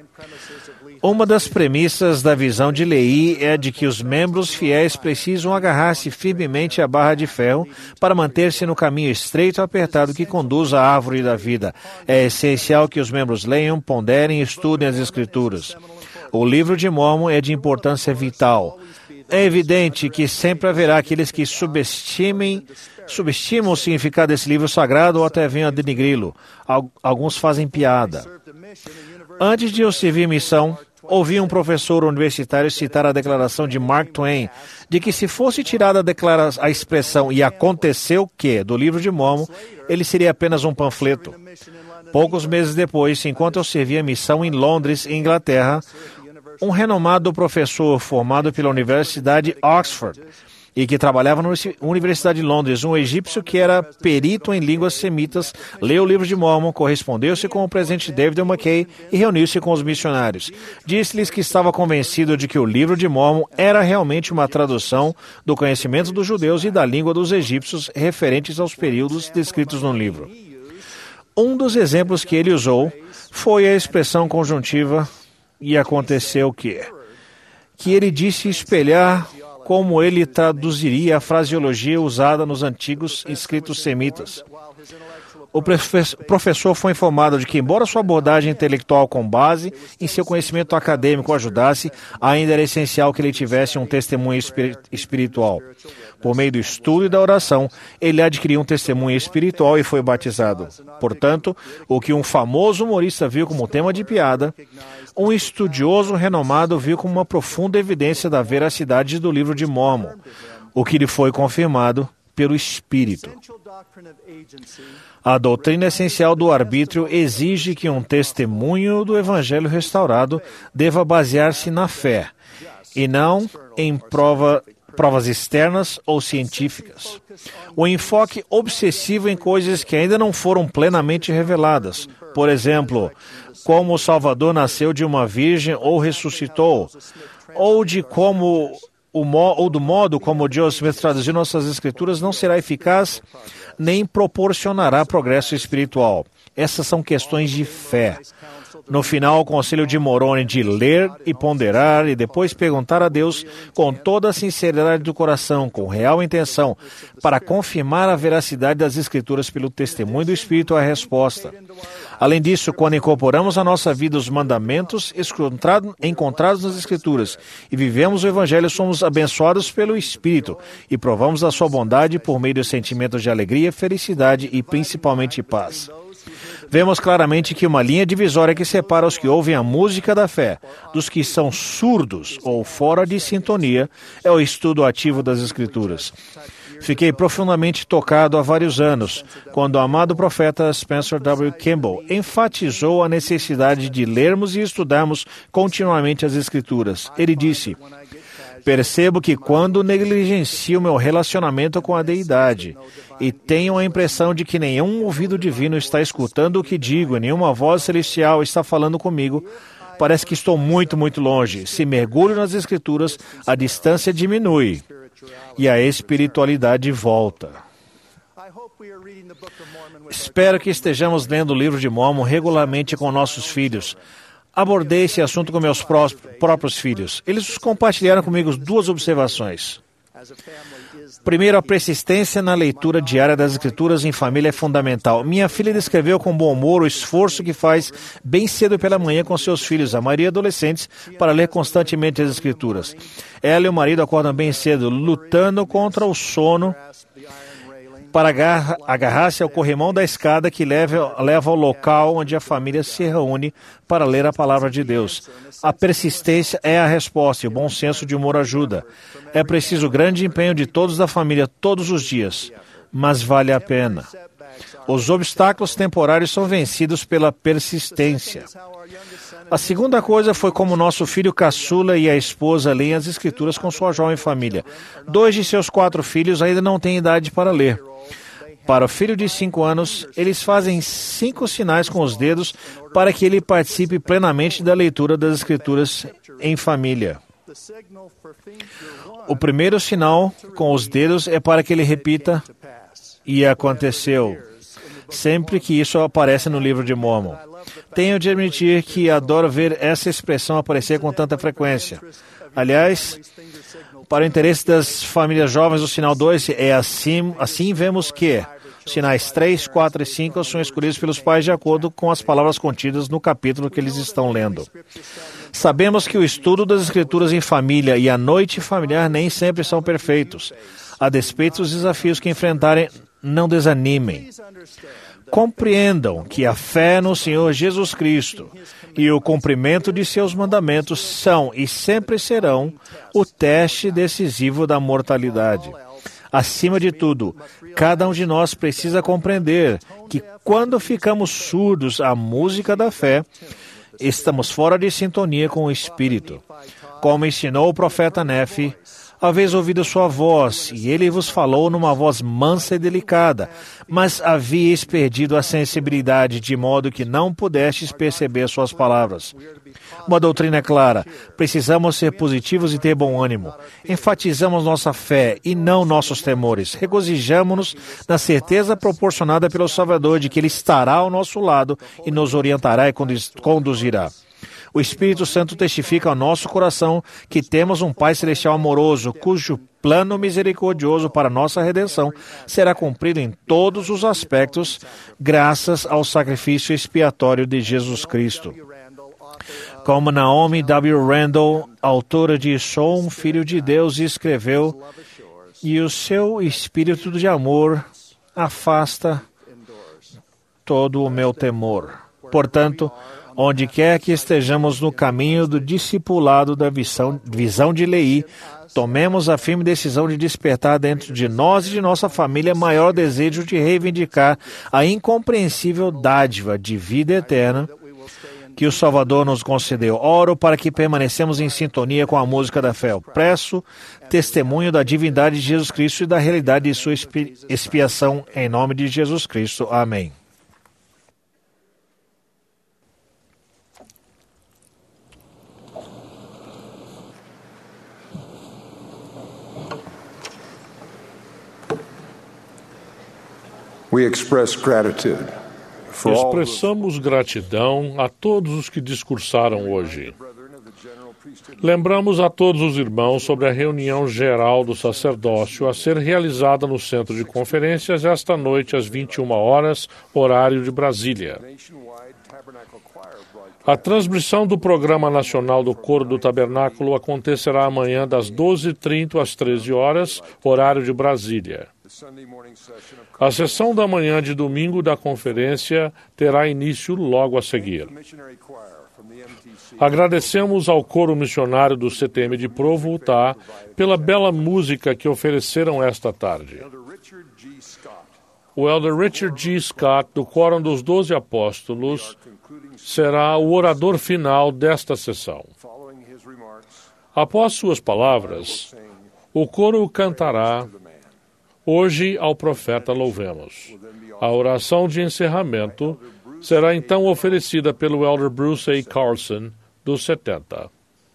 Uma das premissas da visão de Leí é de que os membros fiéis precisam agarrar-se firmemente à barra de ferro para manter-se no caminho estreito e apertado que conduz à árvore da vida. É essencial que os membros leiam, ponderem e estudem as Escrituras. O livro de Mórmon é de importância vital. É evidente que sempre haverá aqueles que subestimem, subestimam o significado desse livro sagrado ou até venham a denigri-lo. Alguns fazem piada. Antes de eu servir missão, ouvi um professor universitário citar a declaração de Mark Twain de que se fosse tirada a, declara- a expressão "e aconteceu que" do livro de Mórmon, ele seria apenas um panfleto. Poucos meses depois, enquanto eu servia missão em Londres, Inglaterra, um renomado professor formado pela Universidade Oxford e que trabalhava na Universidade de Londres, um egípcio que era perito em línguas semitas, leu o livro de Mórmon, correspondeu-se com o presidente David McKay e reuniu-se com os missionários. Disse-lhes que estava convencido de que o livro de Mórmon era realmente uma tradução do conhecimento dos judeus e da língua dos egípcios referentes aos períodos descritos no livro. Um dos exemplos que ele usou foi a expressão conjuntiva "e aconteceu que", que ele disse espelhar como ele traduziria a fraseologia usada nos antigos escritos semitas. O professor foi informado de que, embora sua abordagem intelectual com base em seu conhecimento acadêmico ajudasse, ainda era essencial que ele tivesse um testemunho espiritual. Por meio do estudo e da oração, ele adquiriu um testemunho espiritual e foi batizado. Portanto, o que um famoso humorista viu como tema de piada, um estudioso renomado viu como uma profunda evidência da veracidade do livro de Mórmon, o que lhe foi confirmado pelo Espírito. A doutrina essencial do arbítrio exige que um testemunho do Evangelho restaurado deva basear-se na fé, e não em prova, provas externas ou científicas. O enfoque obsessivo em coisas que ainda não foram plenamente reveladas, por exemplo, como o Salvador nasceu de uma virgem ou ressuscitou, ou de como o mo, ou do modo como Joseph Smith traduziu nossas escrituras, não será eficaz nem proporcionará progresso espiritual. Essas são questões de fé. No final, o conselho de Moroni de ler e ponderar e depois perguntar a Deus com toda a sinceridade do coração, com real intenção, para confirmar a veracidade das Escrituras pelo testemunho do Espírito é a resposta. Além disso, quando incorporamos à nossa vida os mandamentos encontrados nas Escrituras e vivemos o Evangelho, somos abençoados pelo Espírito e provamos a sua bondade por meio dos sentimentos de alegria, felicidade e principalmente paz. Vemos claramente que uma linha divisória que separa os que ouvem a música da fé dos que são surdos ou fora de sintonia é o estudo ativo das Escrituras. Fiquei profundamente tocado há vários anos, quando o amado profeta Spencer W. Kimball enfatizou a necessidade de lermos e estudarmos continuamente as Escrituras. Ele disse: "Percebo que quando negligencio meu relacionamento com a deidade e tenho a impressão de que nenhum ouvido divino está escutando o que digo e nenhuma voz celestial está falando comigo, parece que estou muito, muito longe. Se mergulho nas Escrituras, a distância diminui e a espiritualidade volta." Espero que estejamos lendo o livro de Mórmon regularmente com nossos filhos. Abordei esse assunto com meus pró- próprios filhos. Eles compartilharam comigo duas observações. Primeiro, a persistência na leitura diária das Escrituras em família é fundamental. Minha filha descreveu com bom humor o esforço que faz bem cedo pela manhã com seus filhos, a maioria adolescentes, para ler constantemente as Escrituras. Ela e o marido acordam bem cedo, lutando contra o sono para agarra, agarrar-se ao corrimão da escada que leva, leva ao local onde a família se reúne para ler a palavra de Deus. A persistência é a resposta e o bom senso de humor ajuda. É preciso grande empenho de todos da família todos os dias, mas vale a pena. Os obstáculos temporários são vencidos pela persistência. A segunda coisa foi como nosso filho caçula e a esposa leem as Escrituras com sua jovem família. Dois de seus quatro filhos ainda não têm idade para ler. Para o filho de cinco anos, eles fazem cinco sinais com os dedos para que ele participe plenamente da leitura das Escrituras em família. O primeiro sinal com os dedos é para que ele repita, e aconteceu, sempre que isso aparece no livro de Mórmon. Tenho de admitir que adoro ver essa expressão aparecer com tanta frequência. Aliás, para o interesse das famílias jovens, o sinal dois é assim, assim vemos que os sinais três, quatro e cinco são escolhidos pelos pais de acordo com as palavras contidas no capítulo que eles estão lendo. Sabemos que o estudo das Escrituras em família e a noite familiar nem sempre são perfeitos. A despeito dos desafios que enfrentarem, não desanimem. Compreendam que a fé no Senhor Jesus Cristo e o cumprimento de seus mandamentos são e sempre serão o teste decisivo da mortalidade. Acima de tudo, cada um de nós precisa compreender que quando ficamos surdos à música da fé, estamos fora de sintonia com o Espírito. Como ensinou o profeta Nefe, haveis ouvido sua voz, e ele vos falou numa voz mansa e delicada, mas havíeis perdido a sensibilidade, de modo que não pudestes perceber suas palavras. Uma doutrina é clara: precisamos ser positivos e ter bom ânimo. Enfatizamos nossa fé e não nossos temores. Regozijamo-nos na certeza proporcionada pelo Salvador de que Ele estará ao nosso lado e nos orientará e conduzirá. O Espírito Santo testifica ao nosso coração que temos um Pai Celestial amoroso, cujo plano misericordioso para nossa redenção será cumprido em todos os aspectos, graças ao sacrifício expiatório de Jesus Cristo. Como Naomi W. Randall, autora de Sou um Filho de Deus, escreveu, e o seu espírito de amor afasta todo o meu temor. Portanto, onde quer que estejamos no caminho do discipulado da visão, visão de Leí, tomemos a firme decisão de despertar dentro de nós e de nossa família maior desejo de reivindicar a incompreensível dádiva de vida eterna que o Salvador nos concedeu. Oro para que permanecemos em sintonia com a música da fé. Eu presto testemunho da divindade de Jesus Cristo e da realidade de sua expiação em nome de Jesus Cristo. Amém. We express gratitude for all Expressamos gratidão a todos os que discursaram hoje. Lembramos a todos os irmãos sobre a reunião geral do sacerdócio a ser realizada no Centro de Conferências esta noite às vinte e uma horas, horário de Brasília. A transmissão do Programa Nacional do Coro do Tabernáculo acontecerá amanhã das doze e trinta às treze horas, horário de Brasília. A sessão da manhã de domingo da conferência terá início logo a seguir. Agradecemos ao coro missionário do C T M de Provo, Utah, pela bela música que ofereceram esta tarde. O elder Richard G. Scott, do Quórum dos Doze Apóstolos, será o orador final desta sessão. Após suas palavras, o coro cantará Hoje ao Profeta Louvemos. A oração de encerramento será então oferecida pelo elder Bruce A. Carlson, dos setenta.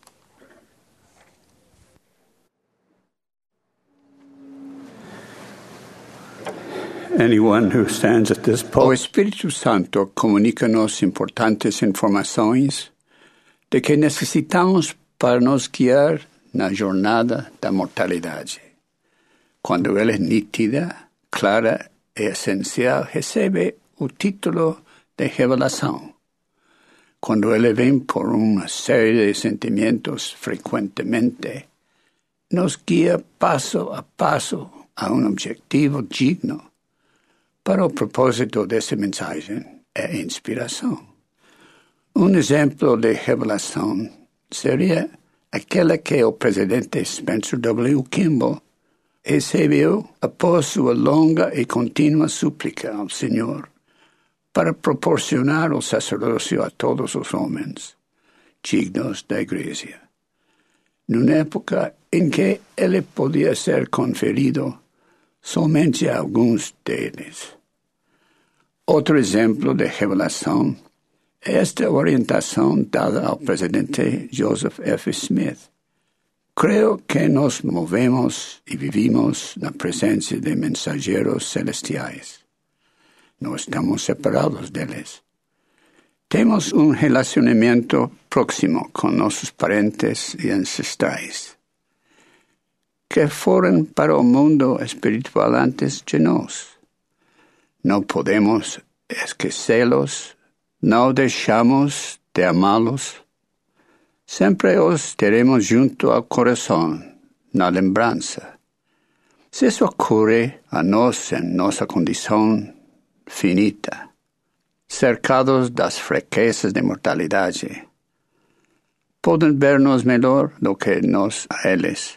O Espírito Santo comunica-nos importantes informações de que necessitamos para nos guiar na jornada da mortalidade. Quando ela é nítida, clara e essencial, recebe o título de revelação. Quando ela vem por uma série de sentimentos frequentemente, nos guia passo a passo a um objetivo digno. Para o propósito dessa mensagem é inspiração. Um exemplo de revelação seria aquela que o presidente Spencer W. Kimball Eusebio, após sua longa e contínua súplica ao Senhor para proporcionar o sacerdócio a todos os homens dignos da Igreja, numa época em que ele podia ser conferido somente a alguns deles. Outro exemplo de revelação é esta orientação dada ao presidente Joseph F. Smith. Creio que nos movemos e vivimos na presença de mensageiros celestiais. Não estamos separados deles. Temos um relacionamento próximo com nossos parentes e ancestrais, que foram para o mundo espiritual antes de nós. Não podemos esquecê-los, não deixamos de amá-los. Sempre os teremos junto ao coração, na lembrança. Se isso ocorre a nós em nossa condição finita, cercados das fraquezas de mortalidade, podem ver-nos melhor do que nós a eles,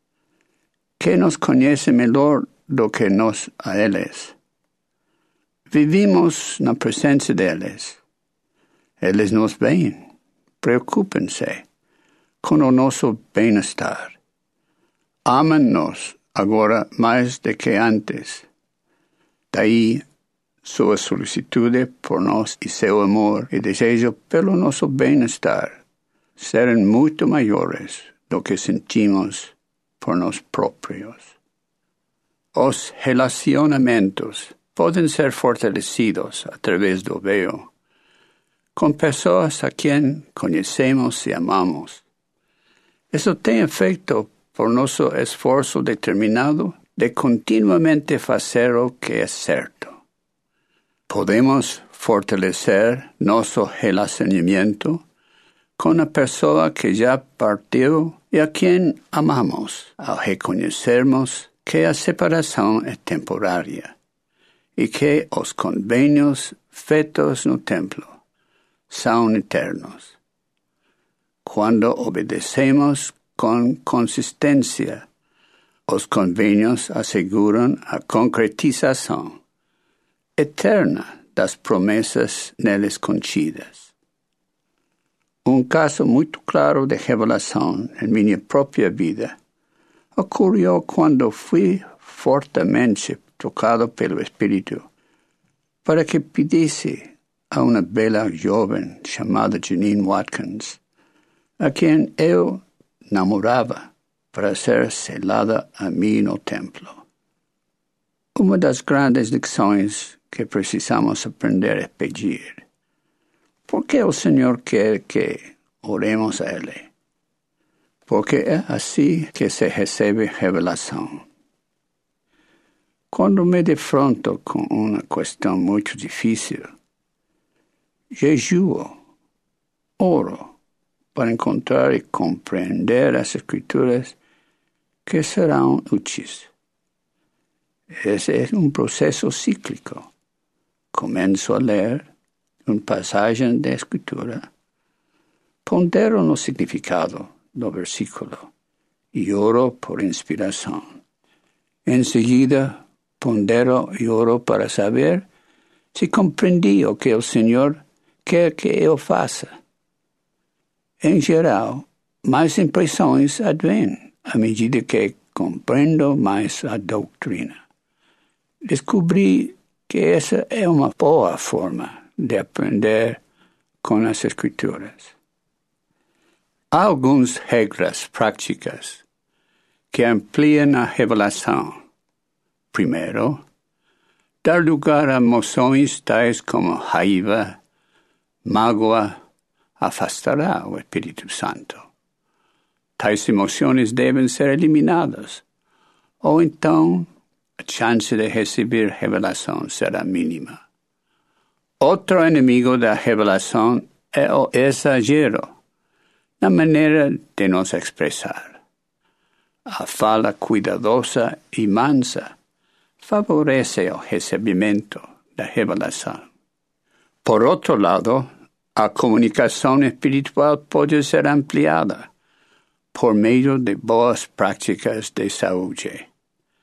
que nos conhece melhor do que nós a eles. Vivimos na presença deles. Eles nos veem, preocupam-se com o nosso bem-estar. Amam-nos agora mais do que antes. Daí sua solicitude por nós e seu amor e desejo pelo nosso bem-estar serem muito maiores do que sentimos por nós próprios. Os relacionamentos podem ser fortalecidos através do véu com pessoas a quem conhecemos e amamos. Isso tem efeito por nosso esforço determinado de continuamente fazer o que é certo. Podemos fortalecer nosso relacionamento com a pessoa que já partiu e a quem amamos, ao reconhecermos que a separação é temporária e que os convênios feitos no templo são eternos. Quando obedecemos com consistência, os convênios asseguram a concretização eterna das promessas neles contidas. Um caso muito claro de revelação em minha própria vida ocorreu quando fui fortemente tocado pelo Espírito para que pedisse a uma bela jovem chamada Janine Watkins, a quem eu namorava, para ser selada a mim no templo. Uma das grandes lições que precisamos aprender é pedir. Por que o Senhor quer que oremos a Ele? Porque é assim que se recebe revelação. Quando me defronto com uma questão muito difícil, jejuo, oro, para encontrar e compreender as Escrituras que serão úteis. Esse é um processo cíclico. Começo a ler uma passagem da Escritura, pondero no significado do versículo e oro por inspiração. Em seguida, pondero e oro para saber se compreendi o que o Senhor quer que eu faça. Em geral, mais impressões advêm à medida que compreendo mais a doutrina. Descobri que essa é uma boa forma de aprender com as Escrituras. Há algumas regras práticas que ampliam a revelação. Primeiro, dar lugar a emoções tais como raiva, mágoa, afastará o Espírito Santo. Tais emoções devem ser eliminadas, ou então a chance de receber revelação será mínima. Outro inimigo da revelação é o exagero na maneira de nos expressar. A fala cuidadosa e mansa favorece o recebimento da revelação. Por outro lado, a comunicação espiritual pode ser ampliada por meio de boas práticas de saúde.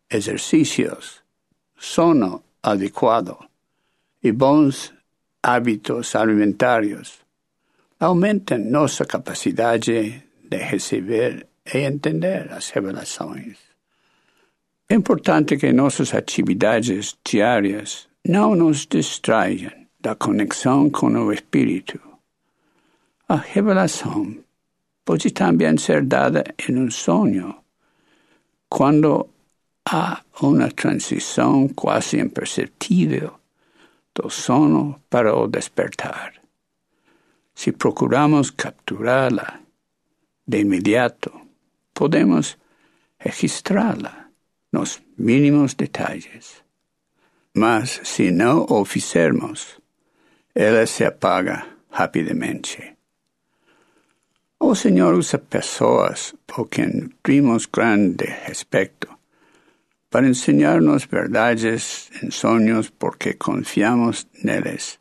exercícios, sono adequado e bons hábitos alimentares aumentam nossa capacidade de receber e entender as revelações. É importante que nossas atividades diárias não nos distraiam da conexão com o Espírito. A revelação pode também ser dada em um sonho, quando há uma transição quase imperceptível do sono para o despertar. Se procuramos capturá-la de imediato, podemos registrá-la nos mínimos detalles. Mas, se não o fizermos, ela se apaga rapidamente. O Senhor usa pessoas por quem nutrimos grande respeito para ensinar-nos verdades em sonhos porque confiamos neles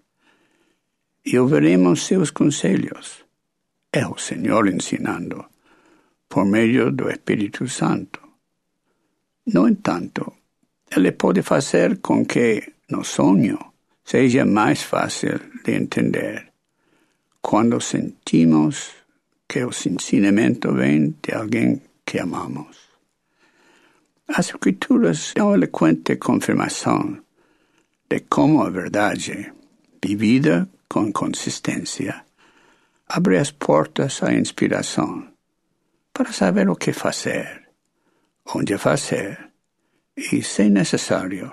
e ouviremos seus conselhos. É o Senhor ensinando por meio do Espírito Santo. No entanto, Ele pode fazer com que no sonho seja mais fácil de entender quando sentimos que o ensinamento vem de alguém que amamos. As Escrituras são eloquente confirmação de como a verdade, vivida com consistência, abre as portas à inspiração para saber o que fazer, onde fazer e, se necessário,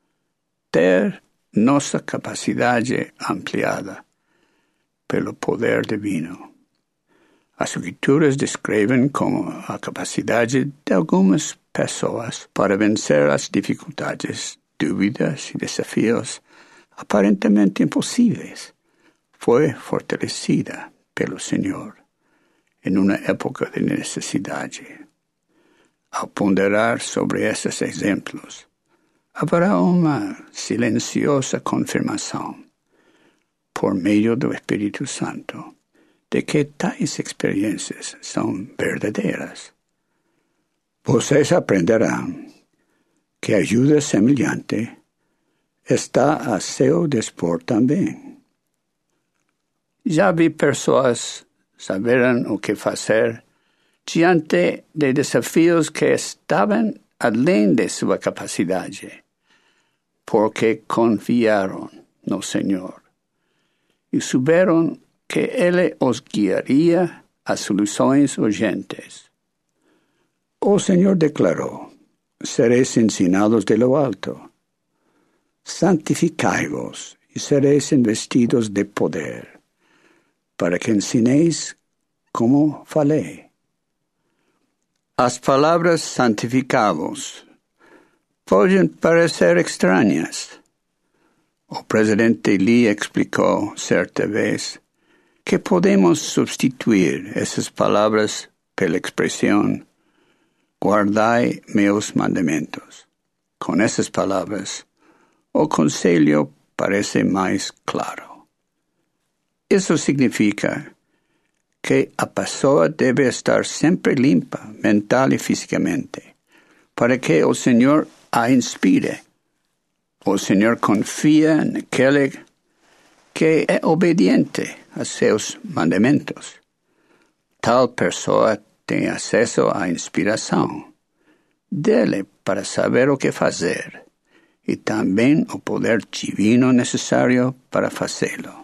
ter nossa capacidade ampliada pelo poder divino. As Escrituras descrevem como a capacidade de algumas pessoas para vencer as dificuldades, dúvidas e desafios aparentemente impossíveis foi fortalecida pelo Senhor em uma época de necessidade. Ao ponderar sobre esses exemplos, haverá uma silenciosa confirmação, por meio do Espírito Santo, de que tais experiências são verdadeiras. Vocês aprenderão que ajuda semelhante está a seu dispor também. Já vi pessoas saberem o que fazer diante de desafios que estavam além de sua capacidade, porque confiaram no Senhor e souberam que Ele os guiaria a soluções urgentes. O Senhor declarou: sereis ensinados de lo alto. Santificai-vos e sereis investidos de poder, para que ensineis como falei. As palavras santificai-vos podem parecer estranhas. O presidente Lee explicou certa vez que podemos substituir essas palavras pela expressão guardai meus mandamentos. Com essas palavras, o conselho parece mais claro. Isso significa que a pessoa deve estar sempre limpa, mental e fisicamente, para que o Senhor a inspire. O Senhor confia naquele que é obediente a seus mandamentos. Tal pessoa tem acesso à inspiração dele para saber o que fazer e também o poder divino necessário para fazê-lo.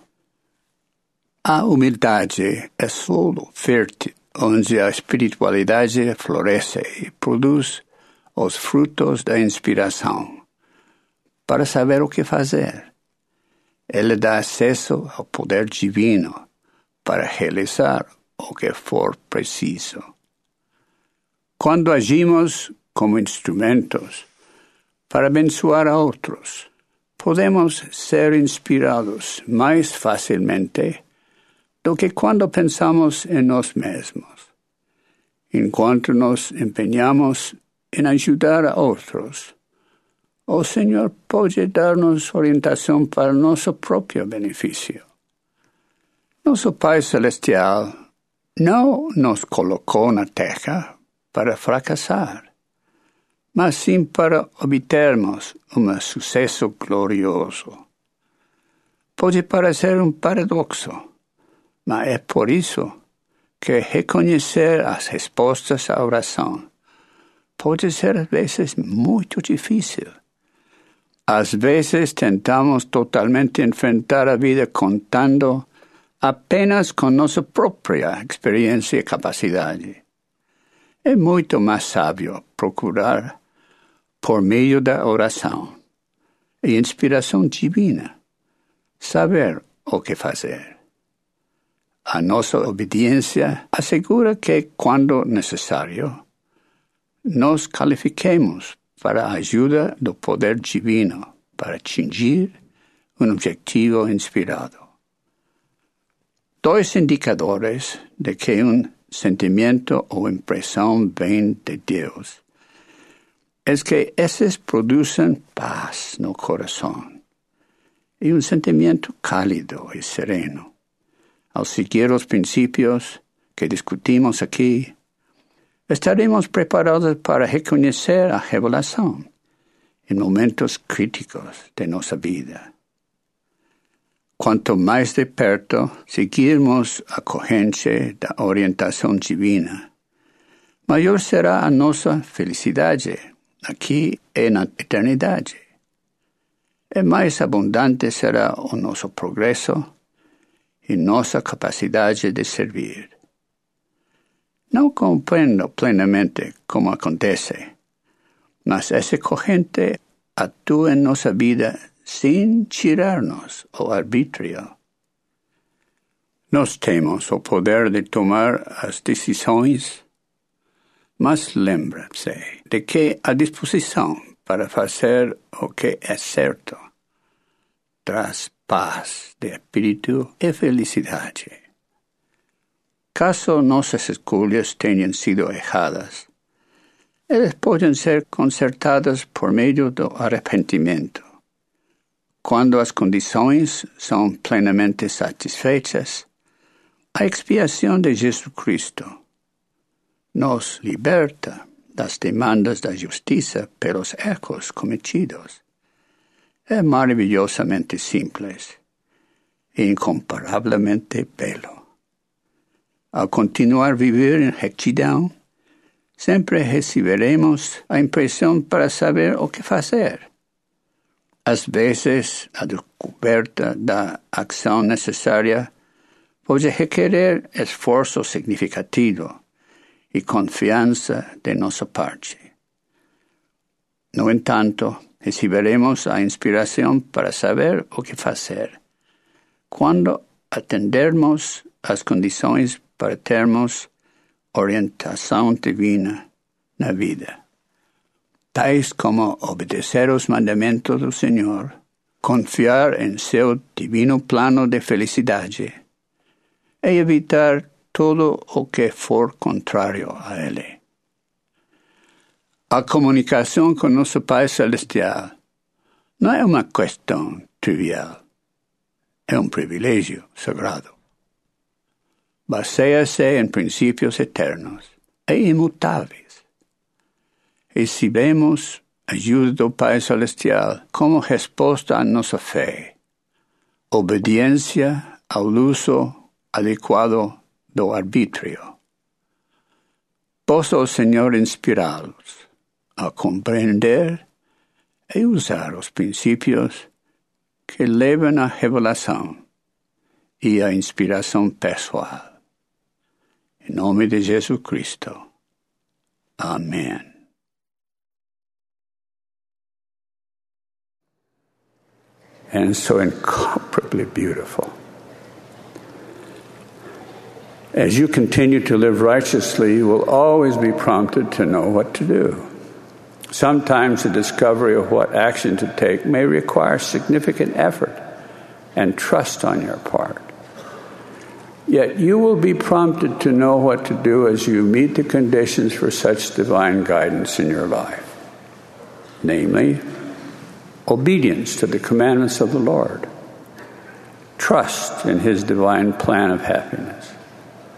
A humildade é solo fértil, onde a espiritualidade floresce e produz os frutos da inspiração para saber o que fazer. Ele dá acesso ao poder divino para realizar o que for preciso. Quando agimos como instrumentos para abençoar a outros, podemos ser inspirados mais facilmente do que quando pensamos em nós mesmos. Enquanto nos empenhamos em ajudar a outros, o Senhor pode dar-nos orientação para nosso próprio benefício. Nosso Pai Celestial não nos colocou na terra para fracassar, mas sim para obtermos um sucesso glorioso. Pode parecer um paradoxo, mas é por isso que reconhecer as respostas à oração pode ser às vezes muito difícil. Às vezes tentamos totalmente enfrentar a vida contando apenas com nossa própria experiência e capacidade. É muito mais sábio procurar, por meio da oração e inspiração divina, saber o que fazer. A nossa obediência assegura que, quando necessário, nos qualifiquemos para a ajuda do poder divino para atingir um objetivo inspirado. Dois indicadores de que um sentimento ou impressão vem de Deus é que esses produzem paz no coração e um sentimento cálido e sereno. Ao seguir os princípios que discutimos aqui, estaremos preparados para reconhecer a revelação em momentos críticos de nossa vida. Quanto mais de perto seguirmos a corrente da orientação divina, maior será a nossa felicidade aqui e na eternidade. E mais abundante será o nosso progresso e nossa capacidade de servir. Não compreendo plenamente como acontece, mas essa corrente atua em nossa vida sem tirar-nos o arbítrio. Nós temos o poder de tomar as decisões, mas lembre-se de que a disposição para fazer o que é certo traz paz de espírito e felicidade. Caso nossas escolhas tenham sido erradas, elas podem ser consertadas por meio do arrependimento. Quando as condições são plenamente satisfeitas, a expiação de Jesus Cristo nos liberta das demandas da justiça pelos erros cometidos. É maravilhosamente simples e incomparavelmente belo. Ao continuar a viver em retidão, sempre receberemos a impressão para saber o que fazer. Às vezes, a descoberta da ação necessária pode requerer esforço significativo e confiança de nossa parte. No entanto, receberemos a inspiração para saber o que fazer quando atendermos às condições para termos orientação divina na vida, tais como obedecer os mandamentos do Senhor, confiar em seu divino plano de felicidade e evitar todo o que for contrário a ele. A comunicação com nosso Pai Celestial não é uma questão trivial, é um privilégio sagrado. Baseia-se em princípios eternos e imutáveis. Recebemos a ajuda do Pai Celestial como resposta à nossa fé, obediência ao uso adequado do arbítrio. Possa o Senhor inspirá-los a compreender e usar os princípios que levam à revelação e à inspiração pessoal. Em nome de Jesus Cristo. Amém. And so incomparably beautiful. As you continue to live righteously, you will always be prompted to know what to do. Sometimes the discovery of what action to take may require significant effort and trust on your part. Yet you will be prompted to know what to do as you meet the conditions for such divine guidance in your life. Namely, obedience to the commandments of the Lord, trust in His divine plan of happiness,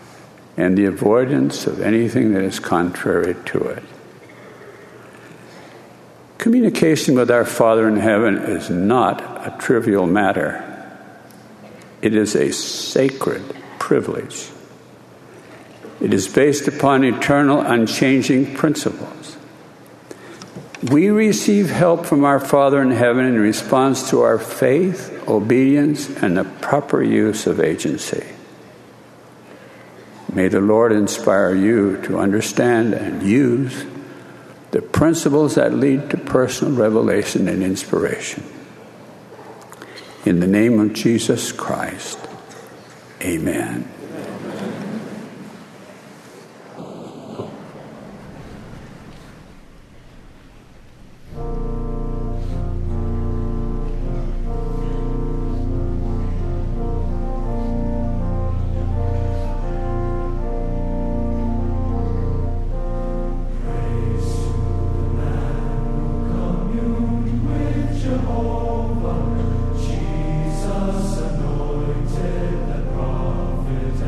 and the avoidance of anything that is contrary to it. Communication with our Father in heaven is not a trivial matter. It is a sacred privilege. It is based upon eternal, unchanging principles. We receive help from our Father in heaven in response to our faith, obedience, and the proper use of agency. May the Lord inspire you to understand and use the principles that lead to personal revelation and inspiration. In the name of Jesus Christ, amen. Jesus anointed the prophets.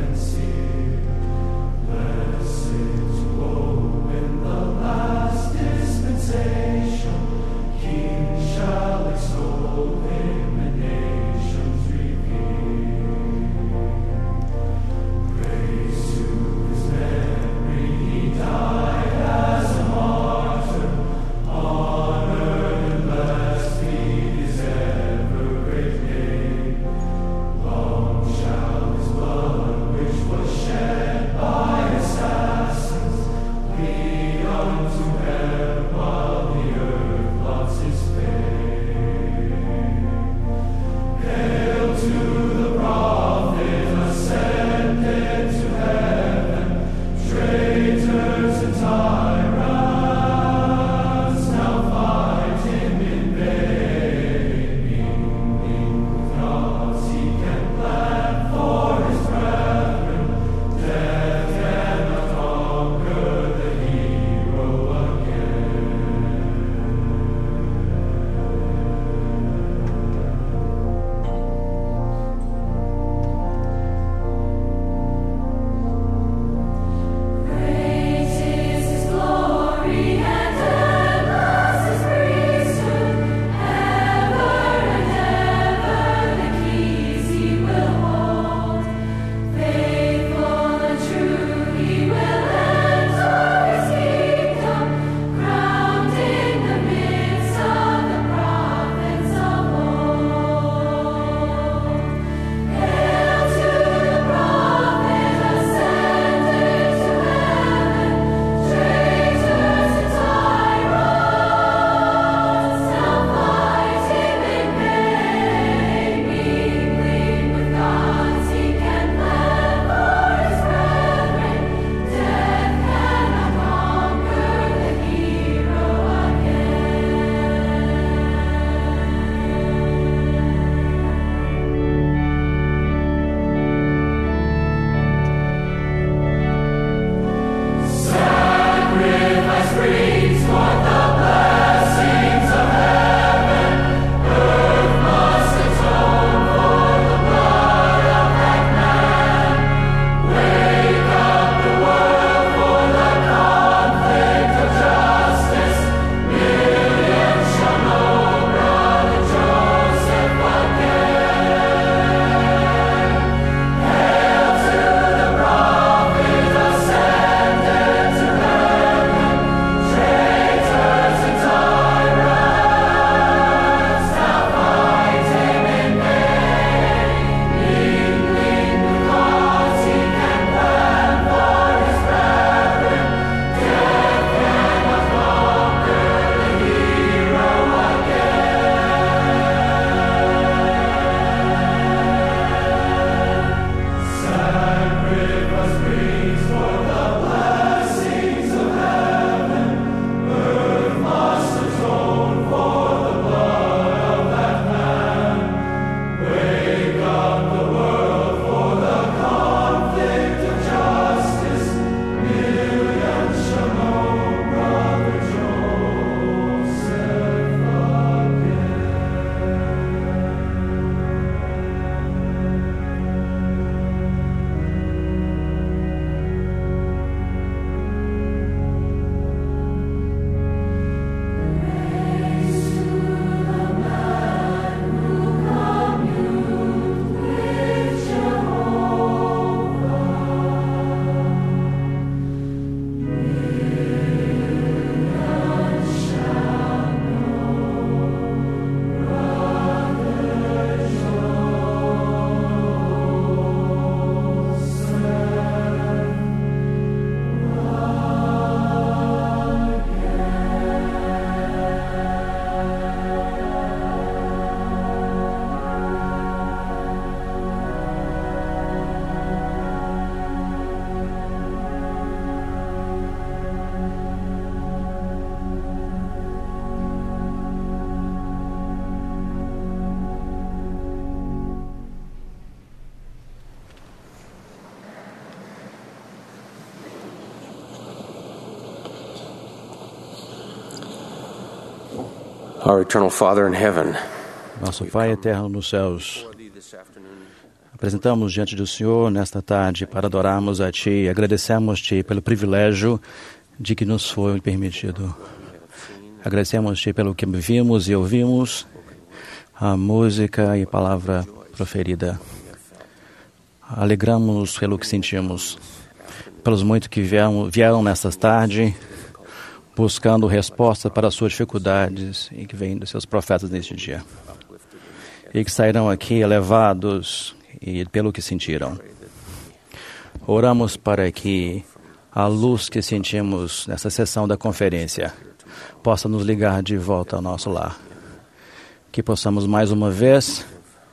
Our eternal Father in heaven, nosso Pai eterno nos céus, apresentamos diante do Senhor nesta tarde para adorarmos a Ti e agradecemos-Te pelo privilégio de que nos foi permitido. Agradecemos-Te pelo que vimos e ouvimos, a música e a palavra proferida. Alegramos-nos pelo que sentimos, pelos muitos que vieram, vieram nesta tarde, buscando resposta para as suas dificuldades e que vêm dos seus profetas neste dia. E que sairão aqui elevados e pelo que sentiram. Oramos para que a luz que sentimos nessa sessão da conferência possa nos ligar de volta ao nosso lar. Que possamos mais uma vez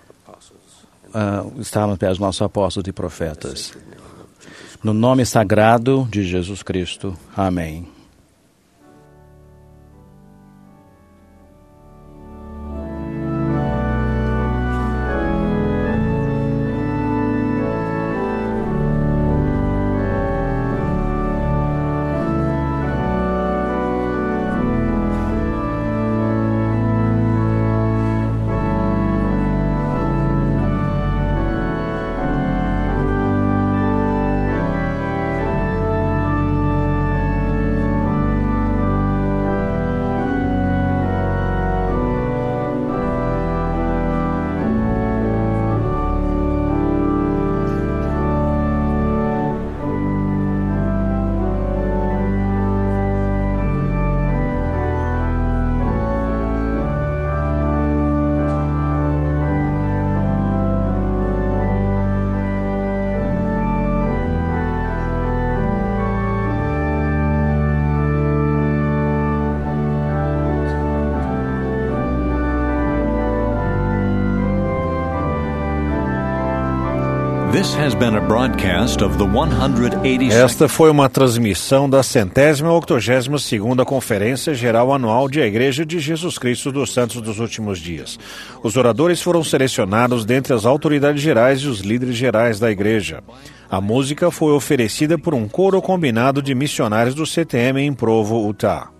uh, estar nos pés dos nossos apóstolos e profetas. No nome sagrado de Jesus Cristo. Amém. Esta foi uma transmissão da centésima octogésima segunda Conferência Geral Anual de A Igreja de Jesus Cristo dos Santos dos Últimos Dias. Os oradores foram selecionados dentre as autoridades gerais e os líderes gerais da Igreja. A música foi oferecida por um coro combinado de missionários do C T M em Provo, Utah.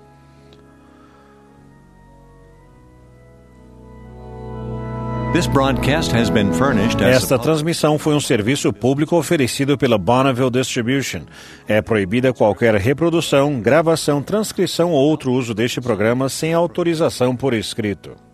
Esta transmissão foi um serviço público oferecido pela Bonneville Distribution. É proibida qualquer reprodução, gravação, transcrição ou outro uso deste programa sem autorização por escrito.